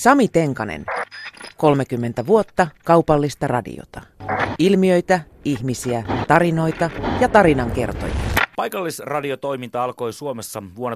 Sami Tenkanen. 30 vuotta kaupallista radiota. Ilmiöitä, ihmisiä, tarinoita ja tarinankertoja. Paikallisradiotoiminta alkoi Suomessa vuonna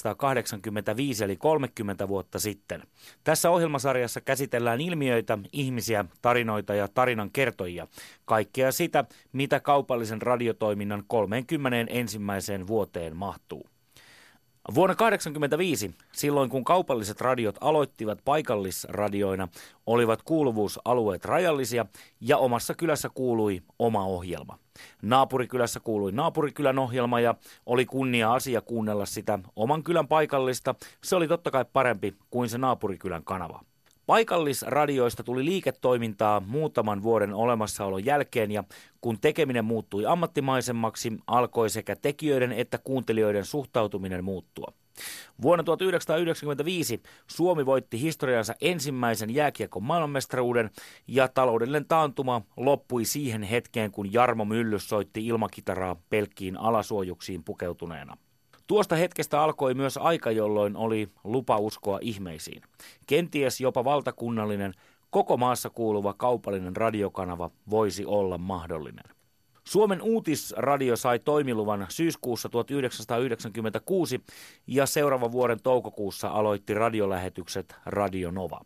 1985 eli 30 vuotta sitten. Tässä ohjelmasarjassa käsitellään ilmiöitä, ihmisiä, tarinoita ja tarinankertojia. Kaikkea sitä, mitä kaupallisen radiotoiminnan 31. vuoteen mahtuu. Vuonna 1985, silloin kun kaupalliset radiot aloittivat paikallisradioina, olivat kuuluvuusalueet rajallisia ja omassa kylässä kuului oma ohjelma. Naapurikylässä kuului naapurikylän ohjelma ja oli kunnia asia kuunnella sitä oman kylän paikallista. Se oli totta kai parempi kuin se naapurikylän kanava. Paikallisradioista tuli liiketoimintaa muutaman vuoden olemassaolon jälkeen ja kun tekeminen muuttui ammattimaisemmaksi, alkoi sekä tekijöiden että kuuntelijoiden suhtautuminen muuttua. Vuonna 1995 Suomi voitti historiansa ensimmäisen jääkiekon maailmanmestaruuden ja taloudellinen taantuma loppui siihen hetkeen, kun Jarmo Myllys soitti ilmakitaraa pelkkiin alasuojuksiin pukeutuneena. Tuosta hetkestä alkoi myös aika, jolloin oli lupa uskoa ihmeisiin. Kenties jopa valtakunnallinen, koko maassa kuuluva kaupallinen radiokanava voisi olla mahdollinen. Suomen uutisradio sai toimiluvan syyskuussa 1996 ja seuraavan vuoden toukokuussa aloitti radiolähetykset Radio Nova.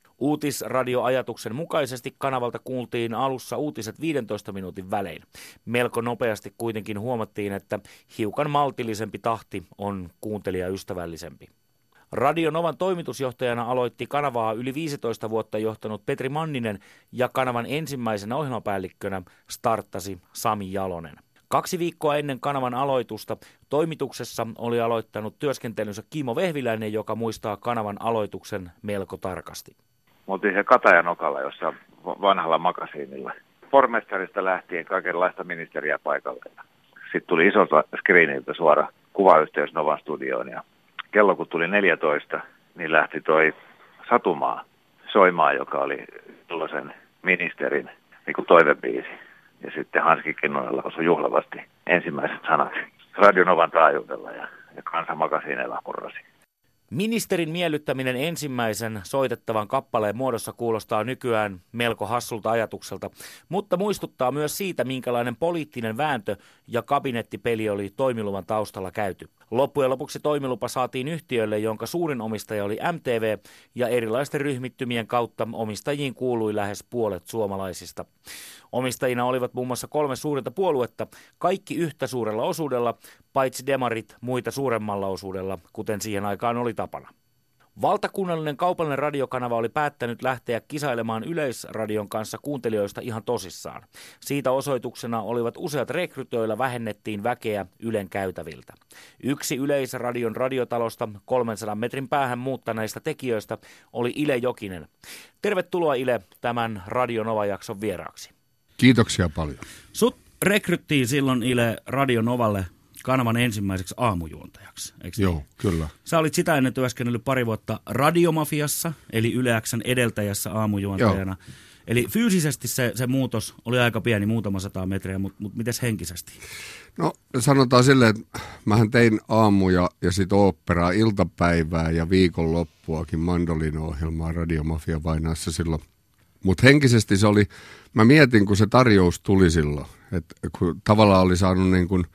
Uutisradioajatuksen mukaisesti kanavalta kuultiin alussa uutiset 15 minuutin välein. Melko nopeasti kuitenkin huomattiin, että hiukan maltillisempi tahti on kuuntelijaystävällisempi. Radio Novan toimitusjohtajana aloitti kanavaa yli 15 vuotta johtanut Petri Manninen ja kanavan ensimmäisenä ohjelmapäällikkönä starttasi Sami Jalonen. 2 viikkoa ennen kanavan aloitusta toimituksessa oli aloittanut työskentelynsä Kimmo Vehviläinen, joka muistaa kanavan aloituksen melko tarkasti. Me oltiin se Katajanokalla, jossa vanhalla makasiinilla. Pormestarista lähtien kaikenlaista ministeriä paikalle. Sitten tuli isolta screeniltä suora kuvayhteys Novan studioon. Ja kello kun tuli 14, niin lähti toi Satumaa soimaan, joka oli silloisen ministerin niin kuin toivebiisi. Ja sitten Hanski Kinnunen lausui juhlavasti ensimmäiset sanat Radio Novan taajuudella ja kansa makasiineilla murrasi. Ministerin miellyttäminen ensimmäisen soitettavan kappaleen muodossa kuulostaa nykyään melko hassulta ajatukselta, mutta muistuttaa myös siitä, minkälainen poliittinen vääntö ja kabinettipeli oli toimiluvan taustalla käyty. Loppujen lopuksi toimilupa saatiin yhtiölle, jonka suurin omistaja oli MTV, ja erilaisten ryhmittymien kautta omistajiin kuului lähes puolet suomalaisista. Omistajina olivat muun muassa 3 suurinta puoluetta, kaikki yhtä suurella osuudella, paitsi demarit muita suuremmalla osuudella, kuten siihen aikaan oli tapana. Valtakunnallinen kaupallinen radiokanava oli päättänyt lähteä kisailemaan Yleisradion kanssa kuuntelijoista ihan tosissaan. Siitä osoituksena olivat useat rekryt, joilla vähennettiin väkeä Ylen käytäviltä. Yksi Yleisradion radiotalosta 300 metrin päähän muuttaneista tekijöistä oli Ile Jokinen. Tervetuloa Ile tämän Radio Nova-jakson vieraaksi. Kiitoksia paljon. Sut rekryttiin silloin Ile Radio Novalle kanavan ensimmäiseksi aamujuontajaksi, eikö Joo, niin? Kyllä. Sä olit sitä ennen työskennellyt pari vuotta Radiomafiassa, eli Yle X:n edeltäjässä aamujuontajana. Joo. Eli fyysisesti se muutos oli aika pieni, muutama 100 metriä, mutta mites henkisesti? No sanotaan silleen, että mähän tein aamuja ja sitten oopperaa, iltapäivää ja viikonloppuakin mandolino-ohjelmaa Radiomafia Vainaassa silloin. Mutta henkisesti se oli, mä mietin kun se tarjous tuli silloin, että kun tavallaan oli saanut niin kuin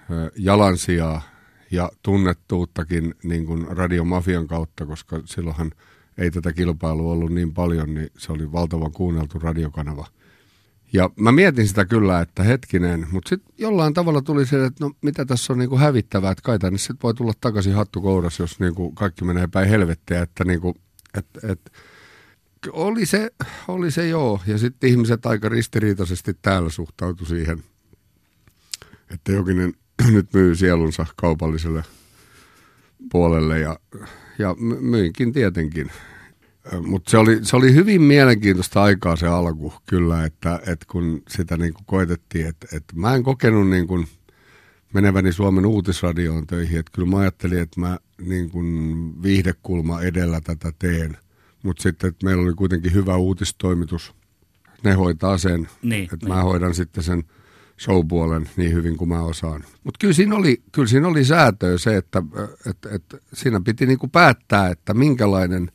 jalansijaa ja tunnettuuttakin niin kuin Radiomafian kautta, koska silloinhan ei tätä kilpailua ollut niin paljon, niin se oli valtavan kuunneltu radiokanava. Ja mä mietin sitä kyllä, että hetkinen, mutta sitten jollain tavalla tuli se, että no mitä tässä on niin kuin hävittävää, että kai tänne sitten voi tulla takaisin hattukouras, jos niin kuin kaikki menee päin helvettiä, että niin kuin, oli se joo. Ja sitten ihmiset aika ristiriitaisesti täällä suhtautui siihen, että Jokinen nyt myy sielunsa kaupalliselle puolelle ja myinkin tietenkin. Mutta se oli hyvin mielenkiintoista aikaa se alku kyllä, että kun sitä niinku koetettiin, että mä en kokenut niinku meneväni Suomen uutisradioon töihin, että kyllä mä ajattelin, että mä niinku viihdekulma edellä tätä teen, mutta sitten että meillä oli kuitenkin hyvä uutistoimitus, ne hoitaa sen, että mä hoidan sitten sen showpuolen niin hyvin kuin mä osaan. Mutta kyllä siinä oli säätöä se, että siinä piti niinku päättää, että minkälainen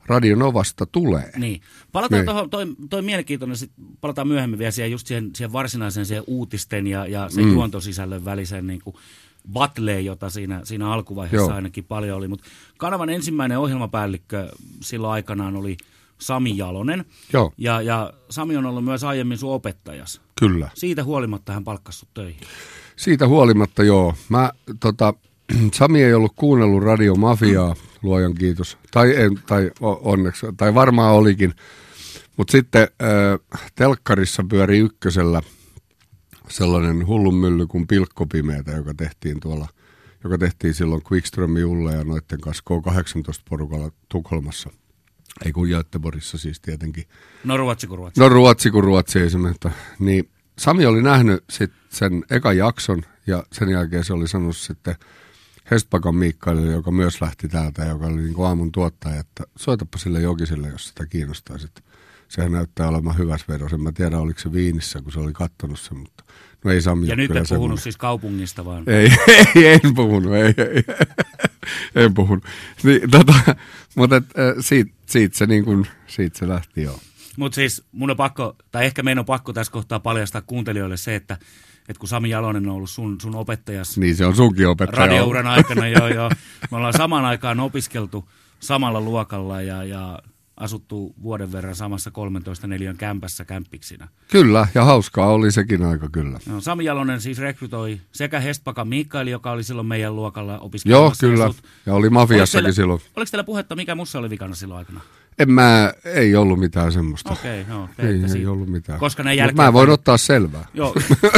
Radio Novasta tulee. Niin. Palataan tuohon, toi mielenkiintoinen, palataan myöhemmin vielä siihen varsinaiseen siihen uutisten ja sen juontosisällön väliseen niin kuin battleen, jota siinä alkuvaiheessa ainakin paljon oli. Mutta kanavan ensimmäinen ohjelmapäällikkö silloin aikanaan oli Sami Jalonen. Joo. Ja Sami on ollut myös aiemmin sun opettajas. Kyllä. Siitä huolimatta hän palkkasi sut töihin. Siitä huolimatta joo. Sami ei ollut kuunnellut Radio Mafiaa, luojan kiitos. Tai onneksi, tai varmaan olikin. Mutta sitten telkkarissa pyöri ykkösellä sellainen hullunmylly kuin Pilkkopimeätä, joka tehtiin silloin Quickström, Julle ja noitten kanssa K18-porukalla Tukholmassa. Ei kun Göteborgissa siis tietenkin. No ruotsi kuin ruotsi esimerkiksi. Niin Sami oli nähnyt sen ekan jakson ja sen jälkeen se oli sanonut sitten Hestbakan Miikkaille, joka myös lähti täältä, joka oli niin kuin aamun tuottaja, että soitapa sille Jokiselle, jos sitä kiinnostaisi. Sehän näyttää olemaan hyvässä vedossa. En mä tiedä, oliko se Viinissä, kun se oli kattonut sen, mutta no ei Sami. Ja nyt en puhunut siis kaupungista vaan. En puhunut, en puhunut. Niin, mutta siitä se lähti joo. Mutta siis mun on pakko, tai ehkä meidän on pakko tässä kohtaa paljastaa kuuntelijoille se, että kun Sami Jalonen on ollut sun opettajas. Niin se on sunkin opettaja. Radiouran aikana joo. Me ollaan samaan aikaan opiskeltu samalla luokalla ja asuttu vuoden verran samassa 13 neliön kämpässä kämppiksinä. Kyllä, ja hauskaa oli sekin aika kyllä. No, Sami Jalonen siis rekrytoi sekä Hestbakan Mikaeli, joka oli silloin meidän luokalla opiskelemassa. Joo, kyllä, ja oli Mafiassakin silloin. Oliko teillä puhetta, mikä musta oli vikana silloin aikana? Ei ollut mitään semmoista. Okei, joo. Ei ollut mitään. Koska ne jälkeen... Mä voin ottaa selvää. Joo.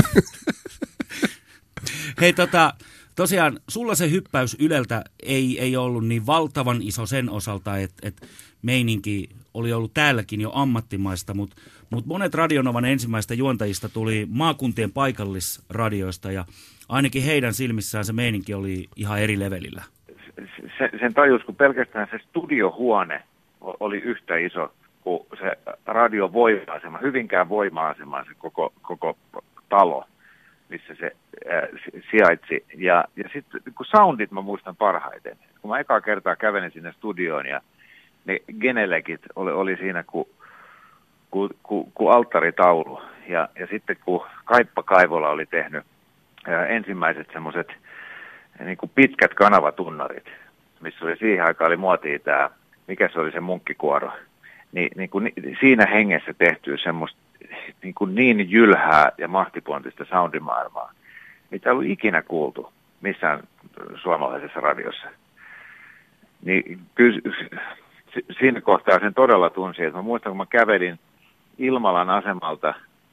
Hei tosiaan, sulla se hyppäys Yleltä ei ollut niin valtavan iso sen osalta, että meininki oli ollut täälläkin jo ammattimaista, mutta monet Radionovan ensimmäistä juontajista tuli maakuntien paikallisradioista ja ainakin heidän silmissään se meininki oli ihan eri levelillä. Sen tajus, kun pelkästään se studiohuone oli yhtä iso kuin se radiovoima-asema, Hyvinkään voima-asema, se koko talo, missä se sijaitsi. Ja sitten kun soundit mä muistan parhaiten. Kun mä ekaa kertaa kävelin sinne studioon ja ne genelekit oli siinä kuin alttaritaulu. Ja sitten kun Kaippa Kaivola oli tehnyt ensimmäiset semmoiset niin kuin pitkät kanavatunnarit, missä oli siihen aikaan oli muotia tämä, mikä se oli se munkkikuoro, niin siinä hengessä tehty semmoista niin jylhää ja mahtipontista soundimaailmaa, mitä ei ollut ikinä kuultu missään suomalaisessa radiossa. Niin kyllä siinä kohtaa sen todella tunsi, että mä muistan, kun mä kävelin Ilmalan asemalta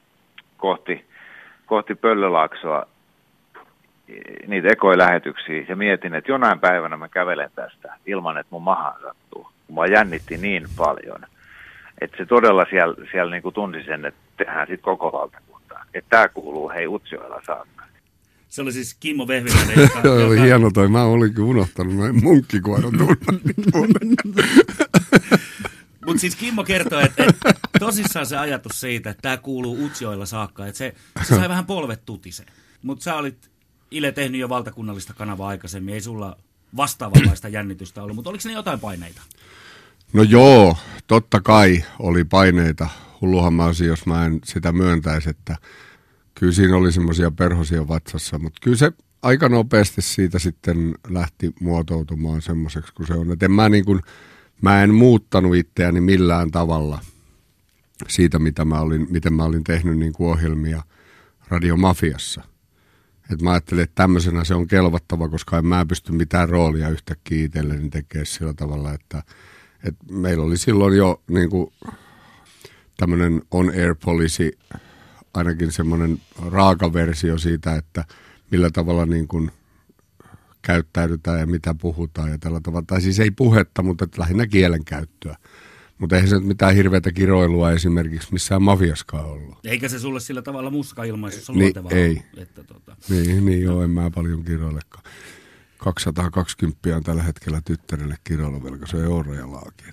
kohti Pöllölaaksoa niitä ekoilähetyksiä ja mietin, että jonain päivänä mä kävelen tästä ilman, että mun mahaan sattuu. Mua jännitti niin paljon, että se todella siellä niinku tunsi sen, että tehdään sitten koko valtakuntaa. Että tää kuuluu Utsjoella saakka. Se oli siis Kimmo Vehviläinen, joka oli hieno toi. Mä olinkin unohtanut näin munkkikuoron tunnarit. Mutta siis Kimmo kertoi, että tosissaan se ajatus siitä, että tämä kuuluu Utsjoella saakka, että se sai vähän polvet tutiseen. Mutta sä olit Ile tehnyt jo valtakunnallista kanavaa aikaisemmin, ei sulla vastaavanlaista jännitystä ollut, mutta oliko ne jotain paineita? No joo, totta kai oli paineita. Hulluhan mä olisin, jos mä en sitä myöntäisi, että kyllä siinä oli semmoisia perhosia vatsassa, mutta kyllä se aika nopeasti siitä sitten lähti muotoutumaan semmoiseksi kuin se on. Et mä en muuttanut itseäni millään tavalla siitä, miten mä olin tehnyt niin kuin ohjelmia Radio Mafiassa. Et mä ajattelin, että tämmöisenä se on kelvattava, koska en mä pysty mitään roolia yhtäkkiä itselleni tekemään sillä tavalla, että meillä oli silloin jo niin kuin tämmöinen on-air policy, ainakin semmoinen raaka versio siitä, että millä tavalla niin kuin käyttäydytään ja mitä puhutaan ja tällä tavalla. Tai siis ei puhetta, mutta lähinnä kielenkäyttöä. Mutta eihän se mitään hirveätä kiroilua esimerkiksi missään mafiaskaan ollut. Eikä se sulle sillä tavalla muussakaan ilmaisussa luontevaa ei. Että Niin joo, en mä paljon kiroilekaan. 220 on tällä hetkellä tyttärelle kiroiluvelka, se on euroja laaki.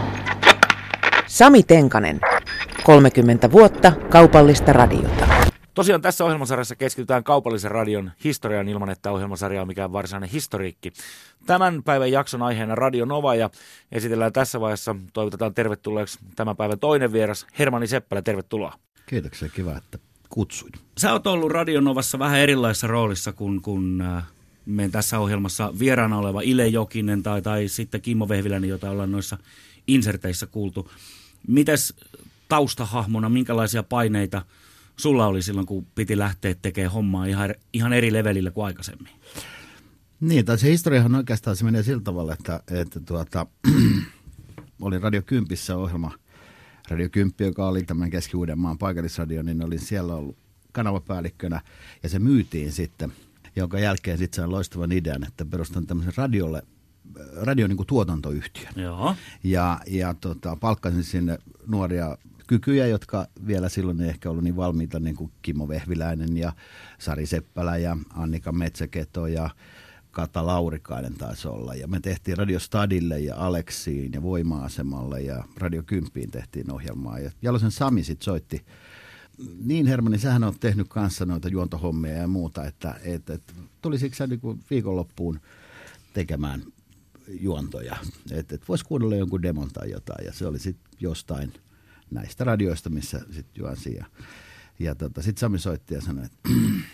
Sami Tenkanen, 30 vuotta kaupallista radiota. Tosiaan tässä ohjelmasarjassa keskitytään kaupallisen radion historiaan ilman, että ohjelmasarja on mikään varsinainen historiikki. Tämän päivän jakson aiheena Radio Nova ja esitellään tässä vaiheessa, toivotetaan tervetulleeksi tämän päivän toinen vieras, Hermanni Seppälä, tervetuloa. Kiitoksia, kiva, että kutsuit. Sä oot ollut Radio Novassa vähän erilaisessa roolissa kuin meidän tässä ohjelmassa vieraana oleva Ile Jokinen tai sitten Kimmo Vehviläinen, jota ollaan noissa inserteissä kuultu. Mites taustahahmona, minkälaisia paineita sulla oli silloin, kun piti lähteä tekemään hommaa ihan eri levelillä kuin aikaisemmin? Niin, tai se historiahan oikeastaan se menee sillä tavalla, että olin Radio Kympissä ohjelma. Radio Kymppi, joka oli tämän Keski-Uudenmaan paikallisradio, niin olin siellä ollut kanavapäällikkönä ja se myytiin sitten, jonka jälkeen sitten sain loistavan idean, että perustan tämmöisen radio niin kuin tuotantoyhtiön. Joo. Ja palkkasin sinne nuoria kykyjä, jotka vielä silloin ei ehkä ollut niin valmiita, niin kuin Kimmo Vehviläinen ja Sari Seppälä ja Annika Metsäketo ja Kata Laurikainen taisi olla. Ja me tehtiin Radio Stadille ja Aleksiin ja Voima-asemalle ja Radio Kymppiin tehtiin ohjelmaa. Ja Jalosen Sami sitten soitti. Niin Hermanni, sähän on tehnyt kanssa noita juontohommia ja muuta, että tulisitko sä niin viikonloppuun tekemään juontoja, että vois kuunnella jonkun demon tai jotain, ja se oli sitten jostain näistä radioista, missä sitten juonsi, ja sitten Sami soitti ja sanoi, että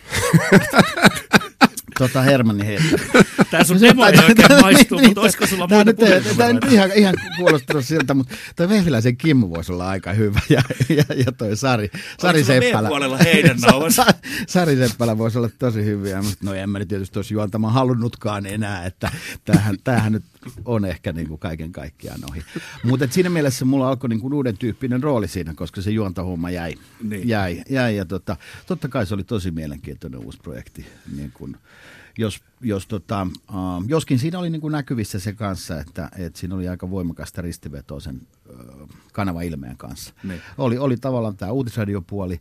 Hermanni heittää. Tää sun demo ei oikein maistuu, mutta olisiko sulla muita puheenvuoroja? Tämä nyt ihan kuulostunut siltä, mutta toi Vehviläisen Kimmo voisi olla aika hyvä, ja toi Sari Seppälä. Puolella heidän nauvansa? Sari Seppälä voisi olla tosi hyviä, mutta no en mä nyt tietysti olisi juontamaan halunnutkaan enää, että tämähän nyt on ehkä niin kuin kaiken kaikkiaan ohi. Mutta siinä mielessä mulla alkoi niin kuin uuden tyyppinen rooli siinä, koska se juontahomma jäi. Ja totta kai se oli tosi mielenkiintoinen uusi projekti, niin kuin joskin siinä oli niin kuin näkyvissä se kanssa, että siinä oli aika voimakasta ristivetoa sen kanavailmeen kanssa. Niin. Oli tavallaan tämä uutisradiopuoli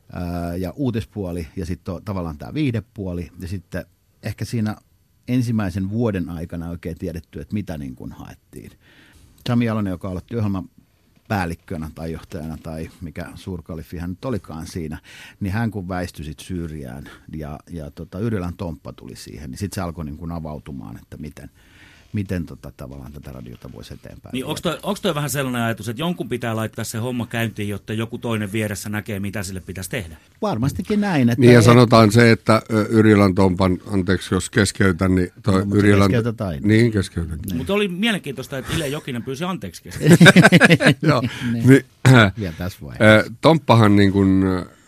ja uutispuoli ja sitten tavallaan tämä viihdepuoli ja sitten ehkä siinä ensimmäisen vuoden aikana oikein tiedetty, että mitä niin kuin haettiin. Sami Jalonen, joka aloitti ohjelman päällikkönä tai johtajana tai mikä suurkalifi hän nyt olikaan siinä, niin hän kun väistyi sitten Syyriään ja Yrjölän Tomppa tuli siihen, niin sitten se alkoi niin kuin avautumaan, että miten tavallaan tätä radiota voisi eteenpäin. Niin onko toi vähän sellainen ajatus, että jonkun pitää laittaa se homma käyntiin, jotta joku toinen vieressä näkee, mitä sille pitäisi tehdä? Varmastikin näin. Että niin ja sanotaan se, että Yrjölän Tompan, anteeksi jos keskeytän, niin toi Yrjölän... Niin, keskeytän. Niin. Mutta oli mielenkiintoista, että Ile Jokinen pyysi anteeksi Joo, vielä tässä vaiheessa. Tomppahan niin kuin,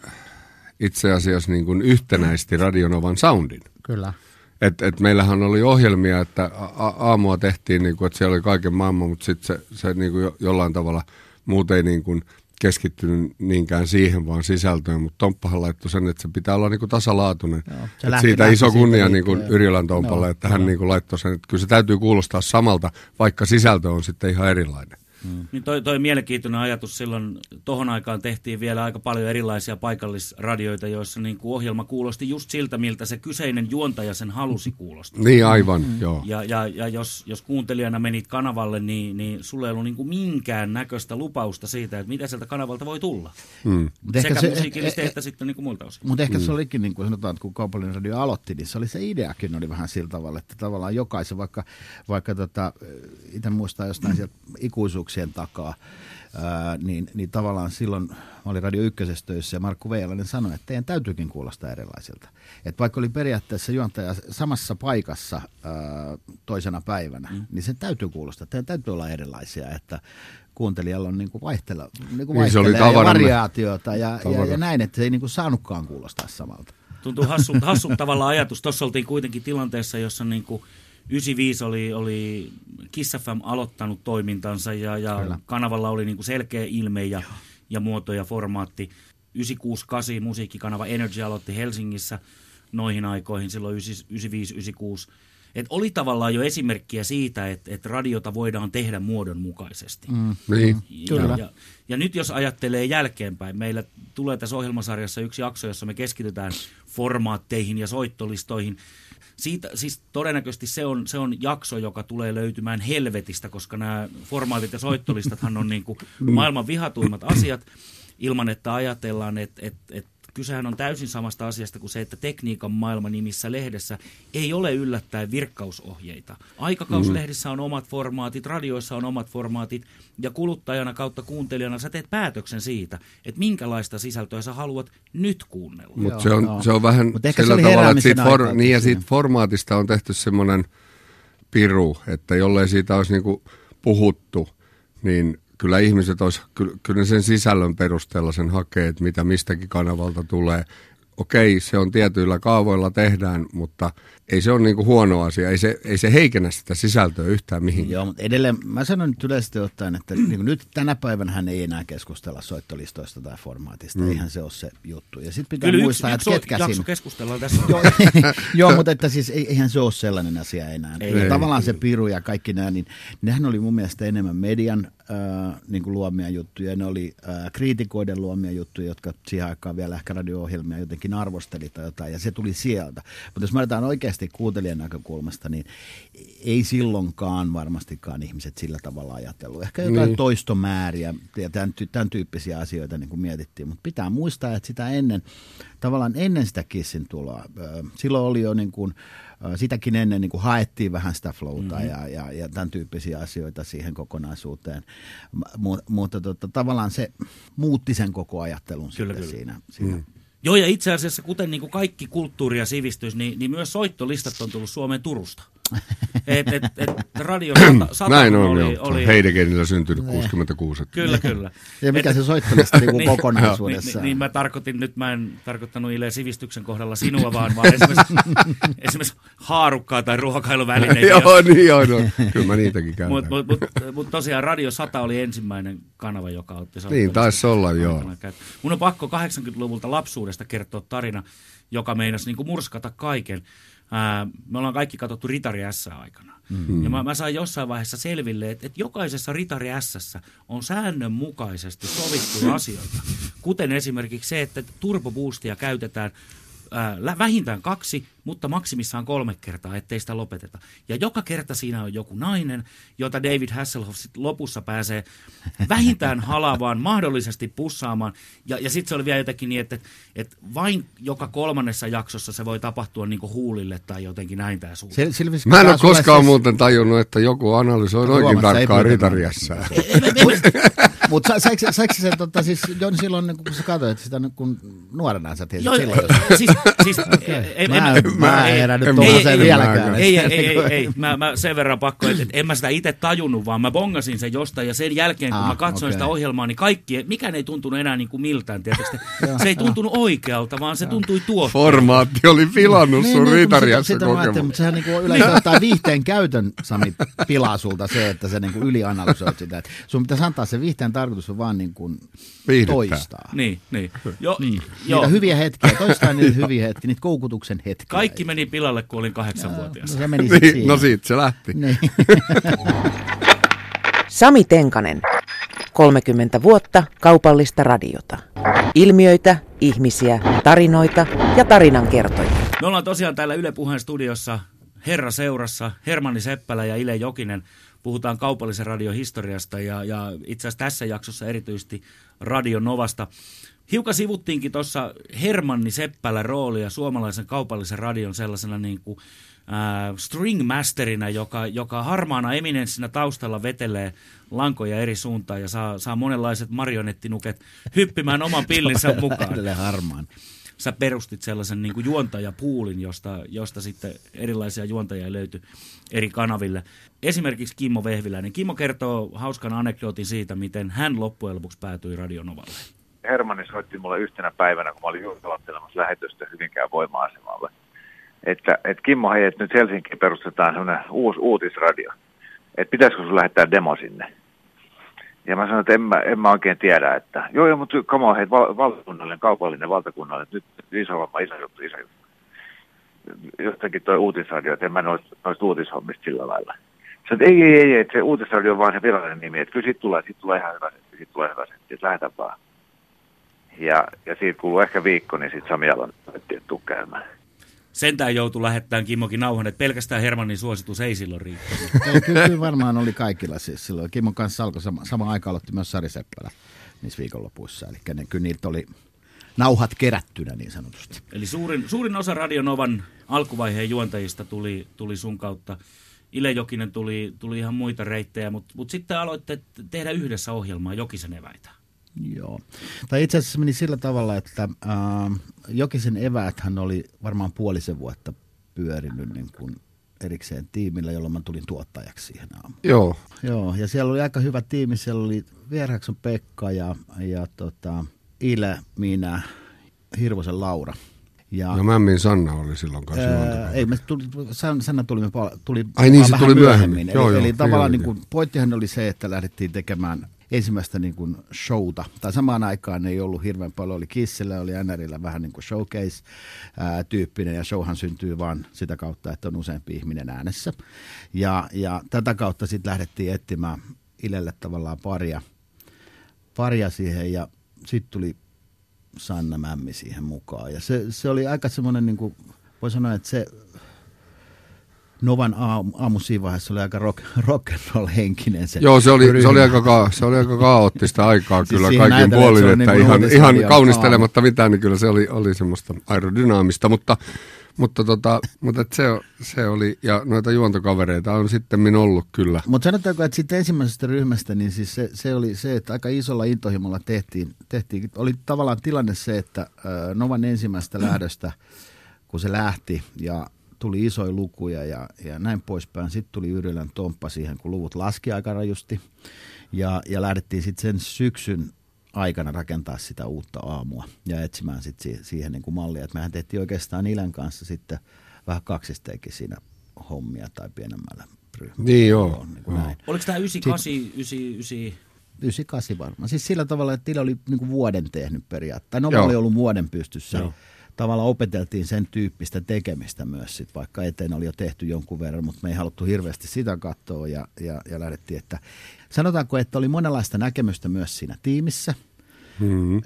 itse asiassa niin kuin yhtenäisti Radio Novan soundin. Kyllä. Et meillähän oli ohjelmia, että aamua tehtiin, niin kuin, että siellä oli kaiken maailman, mutta sitten se niin kuin jollain tavalla muut ei niin kuin keskittynyt niinkään siihen, vaan sisältöön. Mutta Tomppahan laittoi sen, että se pitää olla niin kuin tasalaatuinen. Siitä iso kunnia niin kuin Yrjölän Tompalle, että hän niin kuin laittoi sen, että kyllä se täytyy kuulostaa samalta, vaikka sisältö on sitten ihan erilainen. Niin toi mielenkiintoinen ajatus silloin, tohon aikaan tehtiin vielä aika paljon erilaisia paikallisradioita, joissa niin kuin ohjelma kuulosti just siltä, miltä se kyseinen juontaja sen halusi kuulostaa. Niin aivan, joo. Ja jos kuuntelijana menit kanavalle, niin sulla ei ollut niin kuin minkään näköistä lupausta siitä, että mitä sieltä kanavalta voi tulla. Sekä musiikillisesti että sitten niin kuin muilta osin. Mutta ehkä se olikin, niin kuin sanotaan, että kun kaupallinen radio aloitti, niin se oli se ideakin oli vähän sillä tavalla, että tavallaan jokaisen, vaikka itse muistaa jostain sieltä ikuisuuksien takaa, niin tavallaan silloin mä olin Radio Ykkösessä töissä ja Markku Veijalainen sanoi, että teidän täytyykin kuulostaa erilaisilta. Että vaikka oli periaatteessa juontaja samassa paikassa toisena päivänä, niin se täytyy kuulostaa. Teidän täytyy olla erilaisia, että kuuntelijalla on niinku vaihtelee ja variaatiota ja näin, että se ei niinku saanutkaan kuulostaa samalta. Tuntuu hassun tavalla ajatus. Tuossa oltiin kuitenkin tilanteessa, jossa niinku 95 oli Kiss FM aloittanut toimintansa ja kanavalla oli niinku selkeä ilme ja muoto ja formaatti. 96-8 musiikkikanava Energy aloitti Helsingissä noihin aikoihin, silloin 95-96. Et oli tavallaan jo esimerkkiä siitä, että radiota voidaan tehdä muodonmukaisesti. Niin. Ja nyt jos ajattelee jälkeenpäin, meillä tulee tässä ohjelmasarjassa yksi jakso, jossa me keskitytään formaatteihin ja soittolistoihin. Siitä, siis todennäköisesti se on jakso, joka tulee löytymään helvetistä, koska nämä formaatit ja soittolistathan on niin kuin maailman vihatuimmat asiat, ilman että ajatellaan, että kysehän on täysin samasta asiasta kuin se, että tekniikan maailman nimissä lehdessä ei ole yllättäen virkkausohjeita. Aikakauslehdissä on omat formaatit, radioissa on omat formaatit, ja kuluttajana kautta kuuntelijana sä teet päätöksen siitä, että minkälaista sisältöä sä haluat nyt kuunnella. Mutta se on vähän sillä tavalla, että siitä formaatista on tehty semmoinen piru, että jollei siitä olisi niinku puhuttu, niin kyllä ihmiset olisi, kyllä sen sisällön perusteella sen hakee, että mitä mistäkin kanavalta tulee. Okei, se on tietyillä kaavoilla tehdään, mutta ei se ole niinku huono asia. Ei se heikennä sitä sisältöä yhtään mihinkään. Joo, mutta edelleen mä sanon nyt yleisesti ottaen, että niin nyt tänä päivänä hän ei enää keskustella soittolistoista tai formaatista. Eihän se ole se juttu. Ja sitten pitää kyllä muistaa, että ketkä jakso siinä... keskustellaan tässä. Joo, mutta että siis eihän se ole sellainen asia enää. Ja tavallaan se piru ja kaikki nämä, niin nehän oli mun mielestä enemmän median niin kuin luomia juttuja. Ne oli kriitikoiden luomia juttuja, jotka siihen aikaan vielä ehkä radio-ohjelmia jotenkin arvosteli tai jotain, ja se tuli sieltä. Mutta jos mä otetaan oikeasti kuuntelijan näkökulmasta, niin ei silloinkaan varmastikaan ihmiset sillä tavalla ajatellut. Ehkä jotain toistomääriä ja tämän tyyppisiä asioita niin kuin mietittiin, mutta pitää muistaa, että sitä tavallaan ennen sitä Kissin tuloa, silloin oli jo niin kuin, sitäkin ennen niin kuin haettiin vähän sitä flowta ja tämän tyyppisiä asioita siihen kokonaisuuteen, mutta tavallaan se muutti sen koko ajattelun siinä. Joo, ja itse asiassa, kuten niin kuin kaikki kulttuuri ja sivistys, niin myös soittolistat on tullut Suomeen Turusta. Radio 100 näin oli Heidegenillä syntynyt 66. Kyllä. Ja mikä se soittolista niin kokonaisuudessa? Niin mä tarkoitin, nyt mä en tarkoittanut Ile sivistyksen kohdalla sinua, vaan esimerkiksi haarukkaa tai ruokailuvälineitä. Joo, niin joo, kyllä mä niitäkin käytän. Mutta tosiaan Radio 100 oli ensimmäinen kanava, joka otti soittolista. Niin, taisi olla, joo. Mun on pakko 80-luvulta lapsuudesta kertoa tarina, joka meinasi niin kuin murskata kaiken. Me ollaan kaikki katsottu Ritari S-aikana. Ja mä sain jossain vaiheessa selville, että jokaisessa Ritari S:ssä on säännönmukaisesti sovittuja asioita. Kuten esimerkiksi se, että turboboostia käytetään vähintään 2, mutta maksimissaan 3 kertaa, ettei sitä lopeteta. Ja joka kerta siinä on joku nainen, jota David Hasselhoff sit lopussa pääsee vähintään halavaan, mahdollisesti pussaamaan. Ja sitten se oli vielä jotenkin niin, että vain joka 3. jaksossa se voi tapahtua niin kuin huulille tai jotenkin näin tämä suunta. Mä en ole koskaan muuten tajunnut, että joku analysoi oikein tarkkaan Ritariässää. Mutta saiko se siis silloin, kun sä katsoit sitä kun nuorena sä tiesit silloin? Mä en herännyt tuollaiseen vieläkään. Ei. Mä sen verran pakko, että en mä sitä itse tajunnut, vaan mä bongasin sen jostain. Ja sen jälkeen, kun mä katsoin sitä ohjelmaa, niin mikään ei tuntunut enää niin kuin miltään. Se ei tuntunut oikealta, vaan se tuntui tuotteelta. Formaatti oli pilannut sun Ritariassa kokemaan. Mutta sehän niin yleensä ottaa viihteen käytön, Sami, pilaa sulta se, että sä niin ylianalysoit sitä. Sun pitäisi antaa se viihteen tarkoitus on vaan niin kuin toistaa. Niin. Niitä hyviä hetkiä, toistaa niitä hyviä hetkiä, niitä koukutuksen hetkiä. Kaikki meni pilalle, kun olin 8-vuotias. No se meni siihen. No siitä se lähti. Niin. Sami Tenkanen, 30 vuotta kaupallista radiota. Ilmiöitä, ihmisiä, tarinoita ja tarinankertojia. Me ollaan tosiaan täällä Yle Puheen studiossa Herra seurassa, Hermanni Seppälä ja Ile Jokinen. Puhutaan kaupallisen radion historiasta ja itse asiassa tässä jaksossa erityisesti Radio Novasta. Hiukan sivuttiinkin tuossa Hermanni Seppälän roolia suomalaisen kaupallisen radion sellaisena niin kuin stringmasterina, joka harmaana eminenssinä taustalla vetelee lankoja eri suuntaan ja saa monenlaiset marionettinuket hyppimään oman pillinsä mukaan. Edelleen harmaan. Sä perustit sellaisen niin kuin juontajapuulin, josta sitten erilaisia juontajia löytyi eri kanaville. Esimerkiksi Kimmo Vehviläinen. Kimmo kertoo hauskan anekdootin siitä, miten hän loppujen lopuksi päätyi Radio Novalle. Hermanni soitti mulle yhtenä päivänä, kun mä olin juuri aloittelemassa lähetystä Hyvinkään voima-asemalle. Että Kimmo, hei, että nyt Helsinkiin perustetaan sellainen uusi uutisradio. Että pitäisikö sun lähettää demo sinne? Ja mä sanoin, että en mä oikein tiedä, että joo, mutta come on, hei, valtakunnallinen, kaupallinen, valtakunnallinen, nyt iso juttu. Jostakin toi uutisradio, että en mä noista uutishommista sillä lailla. Sanoin, että ei, että se uutisradio on vaan se virallinen nimi, että kyllä siitä tulee ihan hyvä setti, että lähdetään vaan. Ja siitä kuuluu ehkä viikko, niin sitten Sami Jalon laitettiin, että tuu käymään. Sentään joutui lähettämään Kimmokin nauhan, että pelkästään Hermannin suositus ei silloin riittänyt. Kyllä varmaan oli kaikilla siis silloin. Kimmon kanssa alkoi samaan aikaan aloitti myös Sari Seppälä niissä viikonlopuissa. Eli kyllä niitä oli nauhat kerättynä niin sanotusti. Eli suurin osa Radio Novan alkuvaiheen juontajista tuli sun kautta. Ile Jokinen tuli ihan muita reittejä, mutta sitten aloitte tehdä yhdessä ohjelmaa Jokisen eväitä. Joo. Tai itse asiassa meni sillä tavalla, että Jokisen eväthän oli varmaan puolisen vuotta pyörinyt niin kuin erikseen tiimillä, jolloin mä tulin tuottajaksi siihen aamuun. Joo, ja siellä oli aika hyvä tiimi. Siellä oli Vierhakson Pekka ja Ile, minä, Hirvosen Laura. Ja Mämmin Sanna oli silloin kanssa. Ei, Sanna tuli niin, se tuli myöhemmin. Eli tavallaan niin kuin, pointtihan oli se, että lähdettiin tekemään ensimmäistä niin kuin showta. Tai samaan aikaan ei ollut hirveän paljon, oli Kissillä, oli NRillä vähän niin kuin showcase-tyyppinen, ja showhan syntyy vaan sitä kautta, että on useampi ihminen äänessä. Ja tätä kautta sitten lähdettiin etsimään Ilelle tavallaan paria siihen, ja sitten tuli Sanna Mämmi siihen mukaan. Ja se oli aika semmoinen, niin kuin voi sanoa, että se Novan aamu siinä vaiheessa oli aika rock and roll henkinen. Joo, se oli aika kaoottista aikaa kyllä kaikin puolin, että ihan kaunistelematta mitään, niin kyllä se oli semmoista aerodynaamista, mutta se oli, ja noita juontokavereita on sitten ollut kyllä. Mutta sanotaanko, että sitten ensimmäisestä ryhmästä, niin siis se oli se, että aika isolla intohimolla tehtiin. Oli tavallaan tilanne se, että Novan ensimmäistä lähdöstä, kun se lähti ja tuli isoja lukuja ja näin poispäin. Sitten tuli Yrjölän Tomppa siihen, kun luvut laski aika rajusti. Ja lähdettiin sitten sen syksyn aikana rakentaa sitä uutta aamua ja etsimään sitten siihen niin kuin mallia. Et mehän tehtiin oikeastaan Ilen kanssa sitten vähän kaksisteikin siinä hommia tai pienemmällä ryhmällä. Niin joo. Näin. Oliko tämä 98, 99? 98 varmaan. Siis sillä tavalla, että Ile oli niin kuin vuoden tehnyt periaatteessa. Nova oli ollut vuoden pystyssä. Joo. Tavallaan opeteltiin sen tyyppistä tekemistä myös, sit, vaikka eteen oli jo tehty jonkun verran, mutta me ei haluttu hirveästi sitä katsoa ja lähdettiin, että sanotaanko, että oli monenlaista näkemystä myös siinä tiimissä. Mm-hmm.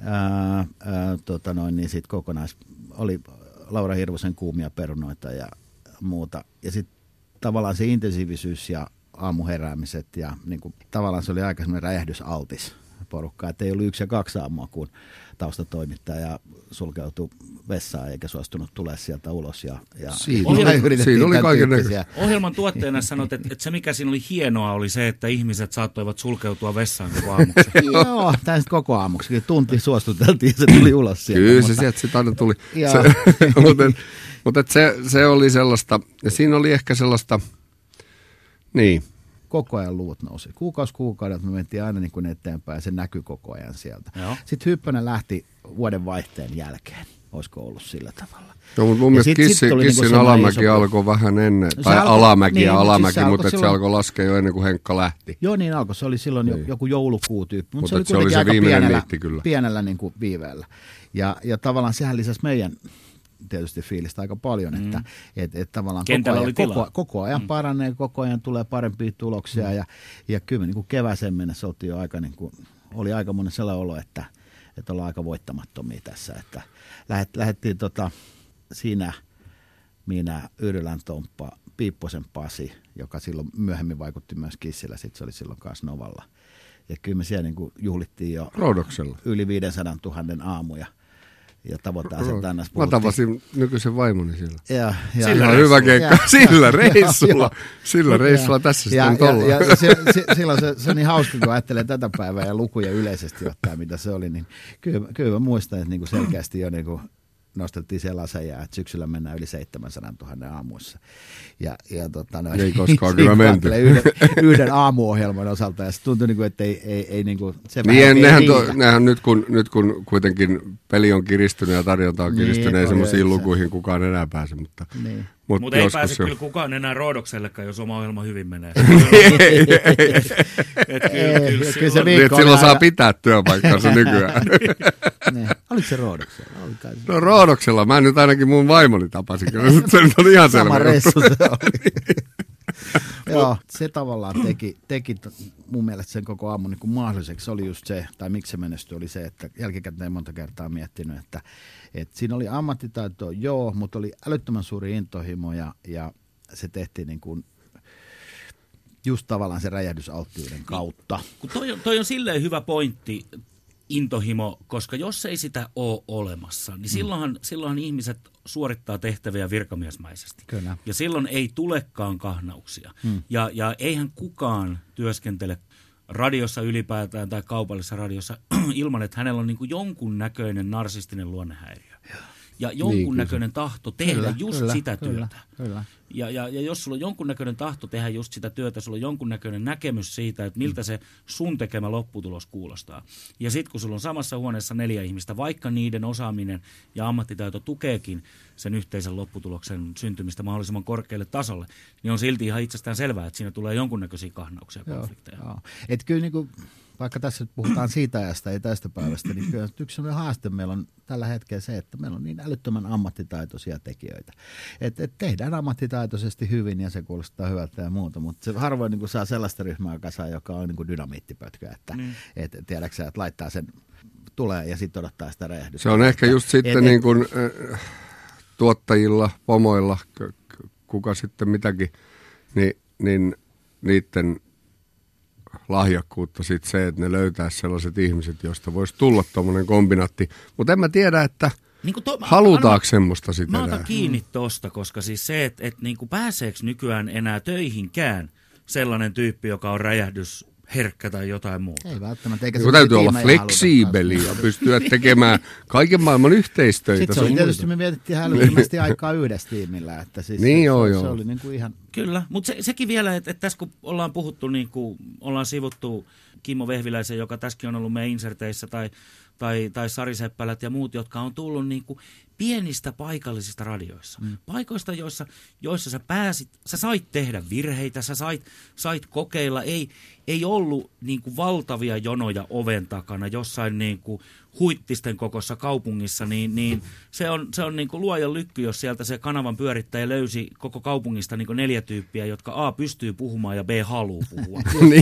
Niin sitten oli Laura Hirvosen kuumia perunoita ja muuta. Ja sitten tavallaan se intensiivisyys ja aamuheräämiset ja niin kuin, tavallaan se oli aika semmoinen räjähdysaltis porukka, että ei ollut 1 ja 2 aamua, kun taustatoimittaja sulkeutui vessaan eikä suostunut tulemaan sieltä ulos. Siinä oli kaikennäköisiä. Ohjelman tuotteena sanot, että se mikä siinä oli hienoa oli se, että ihmiset saattoivat sulkeutua vessaan koko aamuksi. Joo, tämä koko aamuksi. Tunti suostuteltiin ja se tuli ulos sieltä. Kyllä se sieltä sitten aina tuli. Mutta se oli sellaista, ja siinä oli ehkä sellaista, niin. Koko ajan luvut nousi. Kuukaudelta me mentiin aina niin kuin eteenpäin ja se näkyi koko ajan sieltä. Joo. Sitten Hyppönen lähti vuoden vaihteen jälkeen. Olisiko ollut sillä tavalla? No, mutta mun mielestä Kissin alamäki alkoi vähän ennen, tai alamäki, mutta se alkoi laskea jo ennen kuin Henkka lähti. Joo, niin alkoi. Se oli silloin joku joulukuu-tyyppi, mutta se oli kuitenkin aika kyllä. Pienellä niin kuin viiveellä. Ja tavallaan sehän lisäsi meidän tietysti fiilistä aika paljon, että tavallaan koko ajan paranee, koko ajan tulee parempia tuloksia ja kyllä niin kuin kevääseen mennessä oltiin jo aika, niin kuin, oli aika monen sellainen olo, että ollaan aika voittamattomia tässä, että lähdettiin siinä minä, Yrjölän Tomppa, Piipposen Pasi, joka silloin myöhemmin vaikutti myös Kissillä, sitten se oli silloin kanssa Novalla. Ja kyllä me siellä niin kuin juhlittiin jo Roodoksella yli 500 000 aamuja. Ja tavoiteasetannassa puhuttiin. Mä tavasin nykyisen vaimoni siellä. Sillä hyvä keikka. Sillä reissulla tässä sitten ollaan. Silloin se on niin hauska, kun ajattelee tätä päivää ja lukuja yleisesti ottaa, mitä se oli. Niin kyllä mä muistan, että niinku selkeästi jo niinku nostettiin siellä laseja, että syksyllä mennään yli 700 000 aamuissa. Ei koskaan kyllä menty. Yhden aamuohjelman osalta, ja se tuntui, että ei niinku, se niin, nehän nyt kun kuitenkin peli on kiristynyt ja tarjonta on kiristynyt, niin, ei semmoisiin lukuihin kukaan enää pääse. Mutta ei pääse kyllä kukaan enää Roodoksellekaan, jos oma ohjelma hyvin menee. Silloin saa pitää työpaikkansa nykyään. Oliko se Roodoksella? No Roodoksella. Mä nyt ainakin mun vaimoni tapasin. Se nyt oli ihan selvä. Sama reissu se oli. Joo, se tavallaan teki mun mielestä sen koko aamun niin kuin mahdolliseksi. Se oli just se, tai miksi se menestyi, oli se, että jälkikäteen monta kertaa miettinyt, että siinä oli ammattitaitoa, joo, mutta oli älyttömän suuri intohimo ja se tehtiin niin kuin just tavallaan se räjähdysalttiuden kautta. Toi on silleen hyvä pointti intohimo, koska jos ei sitä ole olemassa, niin silloinhan ihmiset suorittaa tehtäviä virkamiesmäisesti. Kyllä. Ja silloin ei tulekaan kahnauksia. Ja eihän kukaan työskentele radiossa ylipäätään tai kaupallisessa radiossa ilman, että hänellä on niin kuin jonkunnäköinen narsistinen luonnehäiriö. Ja jonkunnäköinen tahto tehdä sitä työtä. Kyllä. Ja jos sulla on jonkunnäköinen tahto tehdä just sitä työtä, sulla on jonkunnäköinen näkemys siitä, että miltä se sun tekemä lopputulos kuulostaa. Ja sitten kun sulla on samassa huoneessa 4 ihmistä, vaikka niiden osaaminen ja ammattitaito tukeekin sen yhteisen lopputuloksen syntymistä mahdollisimman korkealle tasolle, niin on silti ihan itsestään selvää, että siinä tulee jonkunnäköisiä kahnauksia ja konflikteja. Joo. Et kyllä niin kuin, vaikka tässä puhutaan siitä ajasta, ei tästä päivästä, niin kyllä yksi sellainen haaste meillä on tällä hetkellä se, että meillä on niin älyttömän ammattitaitoisia tekijöitä. Et tehdään ammattitaitoisesti hyvin ja se kuulostaa hyvältä ja muuta, mutta se harvoin niin kuin saa sellaista ryhmää kasaan, joka on niin kuin dynamiittipötkö, että tiedätkö että laittaa sen tulee ja sitten odottaa sitä räjähdystä. Se on ehkä just sitten niin kuin tuottajilla, pomoilla, kuka sitten mitäkin, niin niiden lahjakkuutta sitten se, että ne löytää sellaiset ihmiset, joista voisi tulla tuommoinen kombinaatti. Mutta en mä tiedä, että niin halutaanko semmoista sitä. Mä otan kiinni tosta, koska siis se, että niin pääseekö nykyään enää töihinkään sellainen tyyppi, joka on räjähdysherkkä tai jotain muuta. Ei välttämättä. Eikä täytyy olla fleksiibeli ja pystyä tekemään kaiken maailman yhteistöitä. Sitten se oli tietysti, me mietittiin hälyttömästi aikaa yhdessä tiimillä. Että siis niin se joo. oli niin kuin ihan... Kyllä, mutta sekin vielä, että tässä kun ollaan puhuttu, niin kuin ollaan sivuttu Kimmo Vehviläisen, joka tässäkin on ollut meidän inserteissä, tai Sari Seppälät ja muut, jotka on tullut niin kuin pienistä paikallisista radioissa. Paikoista, joissa sä sait tehdä virheitä, sä sait kokeilla. Ei ollut niin kuin valtavia jonoja oven takana jossain niin kuin Huittisten kokossa kaupungissa, niin se on niin kuin luojan lykky, jos sieltä se kanavan pyörittäjä löysi koko kaupungista niin kuin 4 tyyppiä, jotka A pystyy puhumaan ja B haluaa puhua.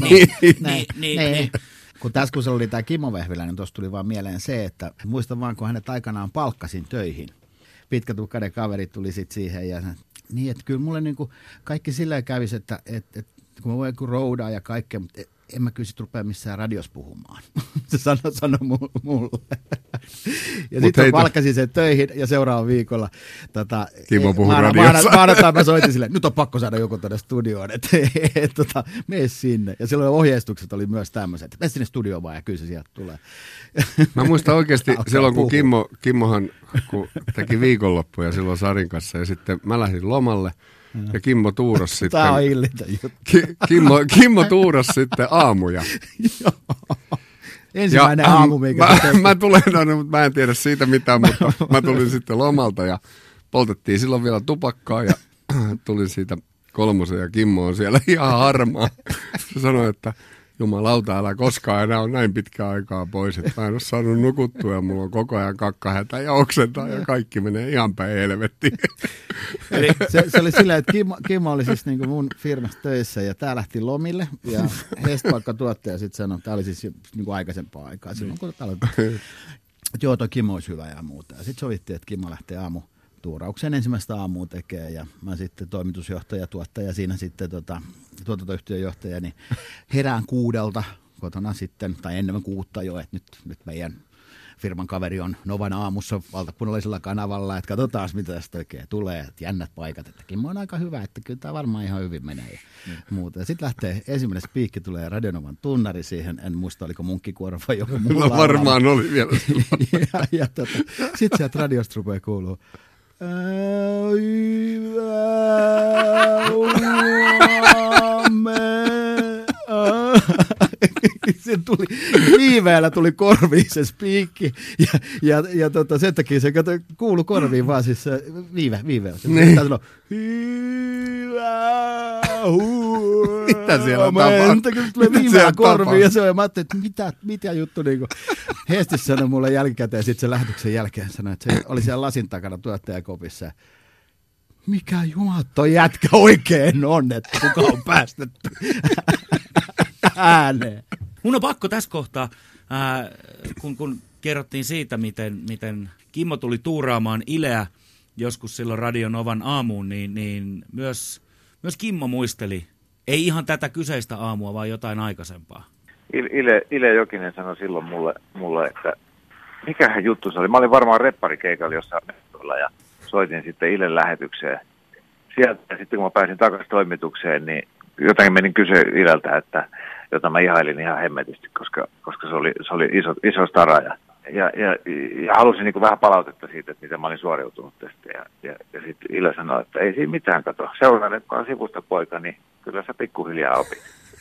niin. Kun tässä kun se oli tämä Kimmo Vehviläinen, niin tuossa tuli vaan mieleen se, että muistan vaan, kun hänet aikanaan palkkasin töihin. Pitkätukkainen kaveri tuli sitten siihen ja niin, että kyllä mulle niin kuin kaikki silleen kävisi, että kun mä voin roudaa ja kaikkea, mutta en mä kyllä sit rupea missään radios puhumaan. Se sanoi mulle. Ja sitten mä palkkasin sen töihin ja seuraavan viikolla Kimmo puhui radiossa. Maanantaina mä soitin silleen, nyt on pakko saada joku tuonne studioon, että mene sinne. Ja silloin ohjeistukset oli myös tämmöiset, että mene sinne studioon vaan ja kyllä se sieltä tulee. Mä muistan oikeasti silloin, kun Kimmohan teki viikonloppuja silloin Sarin kanssa ja sitten mä lähdin lomalle. Ja Kimmo tuurasi sitten. Tämä on illitä juttu. Kimmo tuurasi sitten aamuja. Ensimmäinen aamu, mikä mä tulen aina, mutta mä en tiedä siitä mitään, mutta mä tulin sitten lomalta ja poltettiin silloin vielä tupakkaa ja tulin siitä 3 ja Kimmo on siellä ihan harmaa. Se sanoi, että jumalauta, älä koskaan enää ole näin pitkää aikaa pois, että mä en ole saanut nukuttua ja mulla on koko ajan kakkahätä ja oksentaa ja kaikki menee ihan päin helvettiin. Eli se oli silleen, että Kimmo oli siis niin kuin mun firmassa töissä ja tää lähti lomille ja Hestpalkka-tuottaja sitten sanoi, tää oli siis niin kuin aikaisempaa aikaa silloin, kun että joo, toi Kimmo olisi hyvä ja muuta. Ja sitten sovittiin, että Kimmo lähtee tuurauksen ensimmäistä aamua tekee ja mä sitten toimitusjohtaja, tuottaja, siinä sitten tuotantoyhtiön johtaja, niin herään 6 kotona sitten, tai ennen 6 jo, että nyt meidän firman kaveri on Novan aamussa valtakunnallisella kanavalla, että katsotaan mitä tästä oikein tulee, että jännät paikat, että Kimmo on aika hyvä, että kyllä tämä varmaan ihan hyvin menee ja muuta. Ja sitten lähtee ensimmäinen spiikki, tulee Radionovan tunnari siihen, en muista oliko Munkkikuoro vai joku muu. No varmaan oli vielä. ja sitten sieltä radiosta rupeaa kuulua. Se tuli, viiveellä tuli korviin se spiikki ja sen takia se kuului korviin vaan siis se viive. Niin. Mitä siellä tapahtuu? Viiveellä korviin ja se on, ja mä ajattelin, että mitä juttu niinku. Hesti sanoi mulle jälkikäteen sitten sen lähetyksen jälkeen sanoi, että se oli siellä lasin takana tuottajakopissa. Mikä jumalatto jätkä oikein on, että kuka on päästetty ääneen. Mun on pakko tässä kohtaa, kun kerrottiin siitä, miten Kimmo tuli tuuraamaan Ileä joskus silloin Radio Novan aamuun, niin myös Kimmo muisteli, ei ihan tätä kyseistä aamua, vaan jotain aikaisempaa. Ile Jokinen sanoi silloin mulle, että mikähän juttu se oli. Mä olin varmaan repparikeikalla jossain mettoilla ja soitin sitten Ilen lähetykseen. Sieltä sitten kun mä pääsin takaisin toimitukseen, niin jotenkin menin kysyä Ileltä, että jota mä ihailin ihan hemmetisti, koska se oli iso stara. Ja halusin niin kuin vähän palautetta siitä, että miten mä olin suoriutunut tästä. Ja sitten Ile sanoi, että ei siinä mitään kato. Seuraan, kun on sivusta poika, niin kyllä sä pikkuhiljaa opit.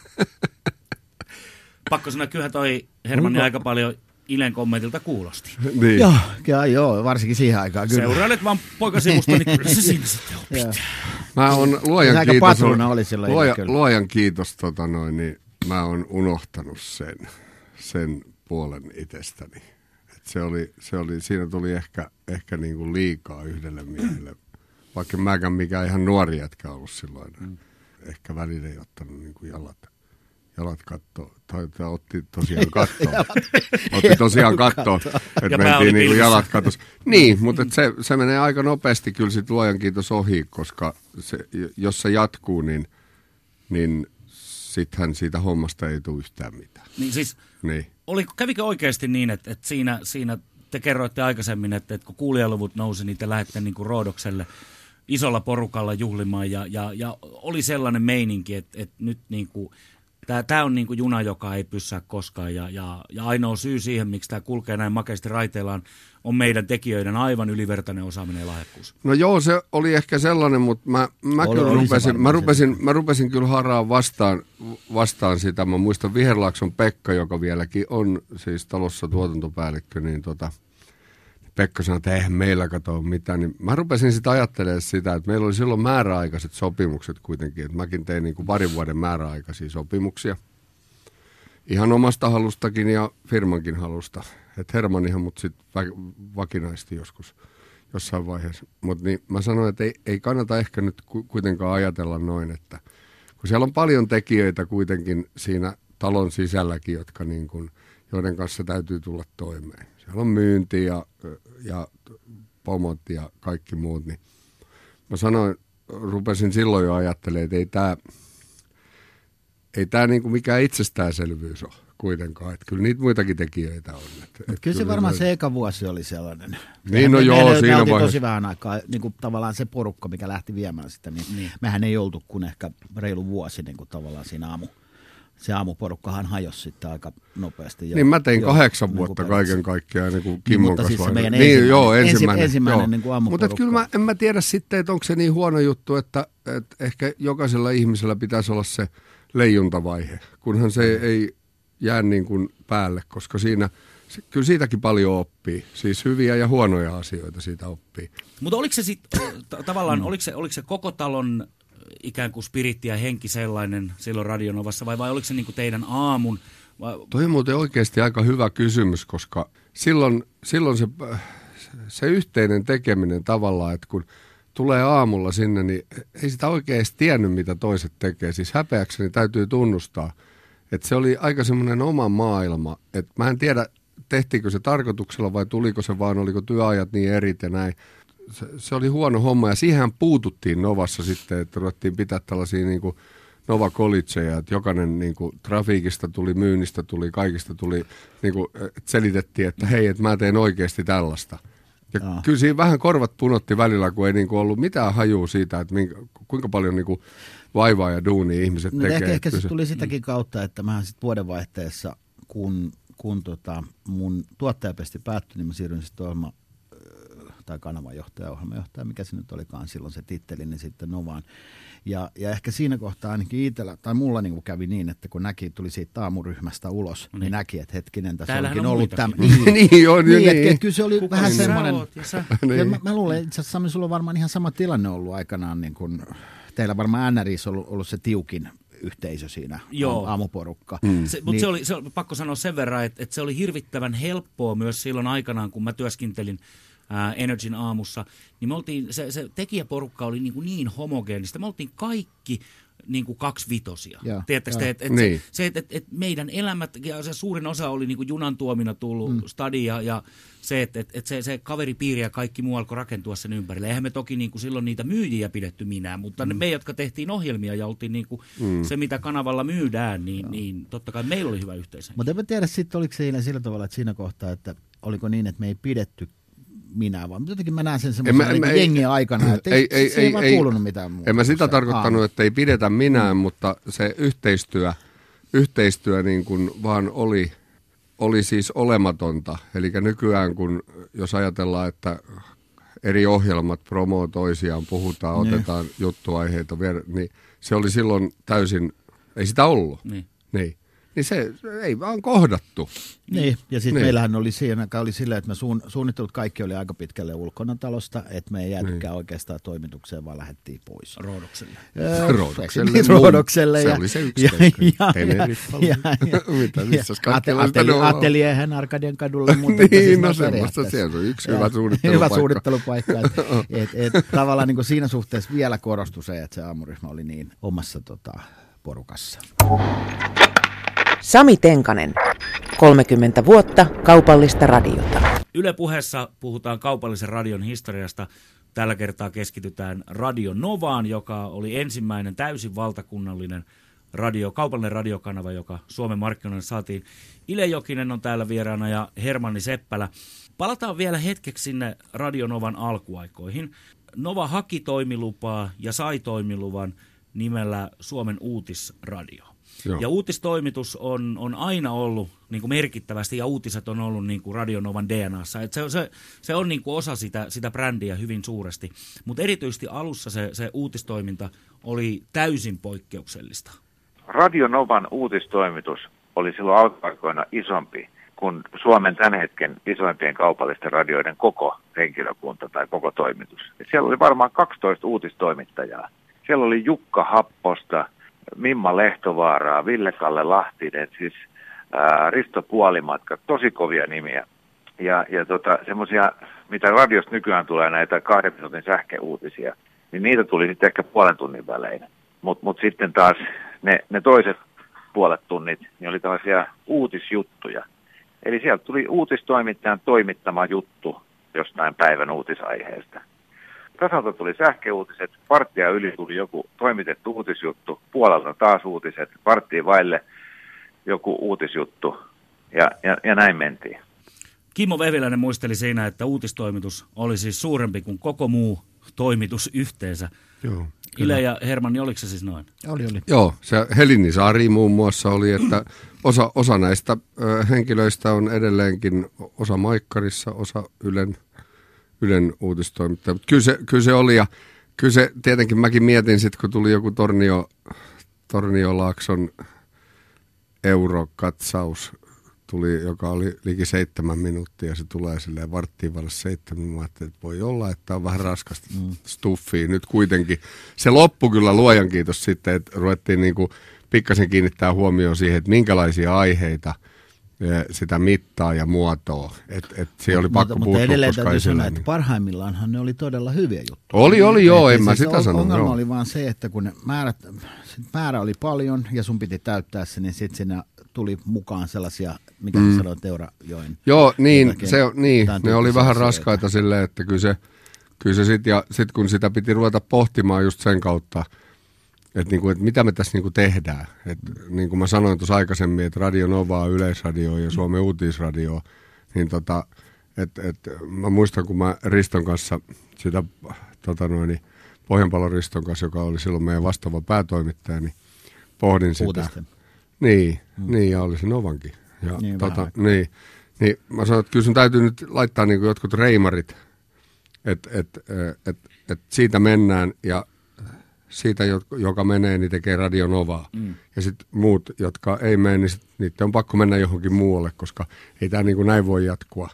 Pakko sanoa, kyllähän toi Hermanni aika paljon Ilen kommentilta kuulosti. Niin. Joo, varsinkin siihen aikaan. Kyllä. Seurailet vaan poikasivusta, niin kyllä se siinä sitten opit. Mä oon luojan aika kiitos. patruna oli silloin. Luojan kiitos, niin mä oon unohtanut sen puolen itsestäni. Siinä tuli ehkä niin kuin liikaa yhdelle miehelle. Vaikka mäkään mikään ihan nuori jätkä ollut silloin. Ehkä välillä ei ottanut niin kuin jalat kattoon. Tai otti tosiaan kattoon. Että mentiin niin kuin jalat kattoon. Niin, mutta se menee aika nopeasti kyllä sit luojan kiitos ohi, koska jos se jatkuu, niin sittenhän siitä hommasta ei tule yhtään mitään. Niin siis, niin. Kävikö oikeasti niin, että siinä te kerroitte aikaisemmin, että kun kuulijaluvut nousi, niin te lähdette niin kuin Roodokselle isolla porukalla juhlimaan ja oli sellainen meininki, että nyt niin kuin tämä on niin kuin juna, joka ei pyssää koskaan ja ainoa syy siihen, miksi tämä kulkee näin makeasti raiteillaan, on meidän tekijöiden aivan ylivertainen osaaminen ja lahjakkuus. No joo, se oli ehkä sellainen, mutta mä rupesin kyllä haraa vastaan sitä. Mä muistan Viherlaakson Pekka, joka vieläkin on siis talossa tuotantopäällikkö, niin Pekka sanoi, että eihän meillä katoa mitään. Niin mä rupesin sitten ajattelemaan sitä, että meillä oli silloin määräaikaiset sopimukset kuitenkin. Että mäkin tein niin kuin parin vuoden määräaikaisia sopimuksia. Ihan omasta halustakin ja firmankin halusta. Että Hermannihan mut sitten vakinaisti jossain vaiheessa. Mutta niin mä sanoin, että ei kannata ehkä nyt kuitenkaan ajatella noin, että kun siellä on paljon tekijöitä kuitenkin siinä talon sisälläkin, joiden kanssa täytyy tulla toimeen. Siellä on myynti ja pomot ja kaikki muut. Niin mä rupesin silloin jo ajattelemaan, että ei tämä niinku mikään itsestäänselvyys ole kuitenkaan. Että kyllä niitä muitakin tekijöitä on. Kyllä se varmaan se eka vuosi oli sellainen. Niin, no joo, siinä vaiheessa. Tosi vähän aikaa, niin kuin tavallaan se porukka, mikä lähti viemään sitä, niin mehän ei oltu kuin ehkä reilu vuosi niin kuin tavallaan siinä se aamuporukkahan hajosi sitten aika nopeasti. Niin mä tein 8 vuotta kaiken kaikkiaan niin kuin Kimmon kanssa. Mutta siis se ensimmäinen niin kuin aamuporukka. Mutta kyllä en mä tiedä sitten, että onko se niin huono juttu, että ehkä jokaisella ihmisellä pitäisi olla se leijuntavaihe, kunhan se ei jää niin kuin päälle, koska kyllä siitäkin paljon oppii. Siis hyviä ja huonoja asioita siitä oppii. Mutta oliko se sitten tavallaan, oliko se koko talon ikään kuin spiritti ja henki sellainen silloin Radionovassa, vai oliko se niin kuin teidän aamun? Toi on muuten oikeasti aika hyvä kysymys, koska silloin se yhteinen tekeminen tavallaan, että kun tulee aamulla sinne, niin ei sitä oikein edes tiennyt, mitä toiset tekee. Siis häpeäkseni täytyy tunnustaa, että se oli aika semmoinen oma maailma. Että mä en tiedä, tehtiinkö se tarkoituksella vai tuliko se vaan, oliko työajat niin erit ja näin. Se oli huono homma ja siihen puututtiin Novassa sitten, että ruvettiin pitää tällaisia niin kuin Nova Collegeja, että jokainen niin kuin trafiikista tuli, myynnistä tuli, kaikista tuli, niin kuin, selitettiin, että hei, että mä teen oikeasti tällaista. Ja kyllä siinä vähän korvat punotti välillä, kun ei niin kuin ollut mitään hajua siitä, että kuinka paljon niin kuin vaivaa ja duunia ihmiset tekee. Ehkä se tuli sitäkin kautta, että mähän sitten vuodenvaihteessa, kun mun tuottajapesti päättyi, niin mä siirryin sitten tai kanavanjohtaja, mikä se nyt olikaan silloin se titteli, niin sitten Novaan. Ja ehkä siinä kohtaa ainakin itsellä, tai mulla niin kävi niin, että kun tuli siitä aamuryhmästä ulos, niin näki, että hetkinen, tässä onkin ollut tämä. Niin. Kyllä se oli kuka vähän semmoinen. Mä luulen, itse asiassa sulla on varmaan ihan sama tilanne ollut aikanaan, niin kuin teillä varmaan NRI:ssä on ollut se tiukin yhteisö siinä, aamuporukka. Mutta se oli pakko sanoa sen verran, että se oli hirvittävän helppoa myös silloin aikanaan, kun mä työskentelin Energyn aamussa, niin me oltiin, se tekijäporukka oli niin homogeenista. Me oltiin kaikki niin kuin 2-vitosia. Joo, Tiedättekö te, että Niin. et meidän elämät, ja se suurin osa oli niin kuin junan tuomina tullut stadia, ja se, että se kaveripiiri ja kaikki muu alkoi rakentua sen ympärille. Eihän me toki niin kuin silloin niitä myyjiä pidetty minään, mutta me, jotka tehtiin ohjelmia ja oltiin niin kuin se, mitä kanavalla myydään, niin totta kai meillä oli hyvä yhteishenki. Mutta en tiedä sitten, oliko se sillä tavalla, että siinä kohtaa, että oliko niin, että me ei pidetty minä vaan. Jotenkin mä näen sen semmoisena jengien aikana, että se ei vaan kuulunut mitään muuta. En mä sitä tarkoittanut, että ei pidetä minään, mutta se yhteistyö niin kuin vaan oli siis olematonta. Eli nykyään, jos ajatellaan, että eri ohjelmat promoo toisiaan, puhutaan, otetaan juttuaiheita, niin se oli silloin täysin, ei sitä ollut. Niin se ei vaan kohdattu. Niin, ja sitten meillähän oli siinä silleen, että me suunnittelut kaikki oli aika pitkälle ulkona talosta, että me ei jäätykään oikeastaan toimitukseen, vaan lähdettiin pois. Roodokselle. Roodokselle. Se oli se yksi Ateliehen Arkadian kadulla. Niin, no semmoista. Se on yksi hyvä suunnittelupaikka. Tavallaan niin siinä suhteessa vielä korostui se, että se aamuryhmä oli niin omassa porukassa. Sami Tenkanen, 30 vuotta kaupallista radiota. Yle Puheessa puhutaan kaupallisen radion historiasta. Tällä kertaa keskitytään Radio Novaan, joka oli ensimmäinen täysin valtakunnallinen kaupallinen radiokanava, joka Suomen markkinoille saatiin. Ile Jokinen on täällä vieraana ja Hermanni Seppälä. Palataan vielä hetkeksi sinne Radio Novan alkuaikoihin. Nova haki toimilupaa ja sai toimiluvan nimellä Suomen uutisradio. Joo. Ja uutistoimitus on aina ollut niin kuin merkittävästi, ja uutiset on ollut niin kuin Radio Novan DNAssa. Se on niin kuin osa sitä brändiä hyvin suuresti, mutta erityisesti alussa se uutistoiminta oli täysin poikkeuksellista. Radio Novan uutistoimitus oli silloin alkuaikoina isompi kuin Suomen tämän hetken isoimpien kaupallisten radioiden koko henkilökunta tai koko toimitus. Et siellä oli varmaan 12 uutistoimittajaa. Siellä oli Jukka Happosta, Mimma Lehtovaaraa, Ville-Kalle Lahtinen, siis Risto Puolimatka, tosi kovia nimiä. Ja semmoisia, mitä radiosta nykyään tulee näitä 2 minuutin sähköuutisia, niin niitä tuli sitten ehkä puolen tunnin välein. Mut sitten taas ne toiset puolet tunnit, niin oli tällaisia uutisjuttuja. Eli sieltä tuli uutistoimittajan toimittama juttu jostain päivän uutisaiheesta. Tasalta tuli sähköuutiset, varttia yli tuli joku toimitettu uutisjuttu, puolelta taas uutiset, varttiin vaille joku uutisjuttu ja näin mentiin. Kimmo Vehviläinen muisteli siinä, että uutistoimitus oli siis suurempi kuin koko muu toimitus yhteensä. Joo, Ile ja Hermanni, oliko se siis noin? Oli. Joo, se Helini Saari muun muassa oli, että osa näistä henkilöistä on edelleenkin osa Maikkarissa, osa Ylen uutistoimittaja. Mutta kyllä se oli, ja kyllä se tietenkin mäkin mietin sitten, kun tuli joku Torniolaakson eurokatsaus, joka oli liki 7 minuuttia, se tulee silleen varttiin vaille 7, mä ajattelin, että voi olla, että on vähän raskasta stuffia nyt kuitenkin. Se loppui kyllä, luojan kiitos sitten, että ruvettiin niinku pikkasen kiinnittää huomioon siihen, että minkälaisia aiheita sitä mittaa ja muotoa. Se oli pakko puuttua, edelleen koska ei sanoa, että parhaimmillaanhan ne oli todella hyviä juttuja. Oli joo, en mä sitä sanonut. Ongelma oli vaan se, että kun määrä oli paljon ja sun piti täyttää se, niin sitten siinä tuli mukaan sellaisia, mitä sä sanoit Teurajoen. Joo, ne oli vähän raskaita silleen, että kyllä se sitten kun sitä piti ruveta pohtimaan just sen kautta, että mitä me tässä tehdään. Niin kuin mä sanoin tuossa aikaisemmin, että Radio Novaa, Yleisradio ja Suomen uutisradio, niin mä muistan, kun mä Riston kanssa, Pohjanpalon Riston kanssa, joka oli silloin meidän vastaava päätoimittaja, niin pohdin sitä. Uutisten. Niin, ja oli se Novankin. Ja, niin mä sanoin, että kyllä sun täytyy nyt laittaa jotkut reimarit, että siitä mennään, ja siitä, joka menee, niin tekee Radio Novaa. Ja sitten muut, jotka ei mene, niin niiden on pakko mennä johonkin muualle, koska ei tämä näin voi jatkua.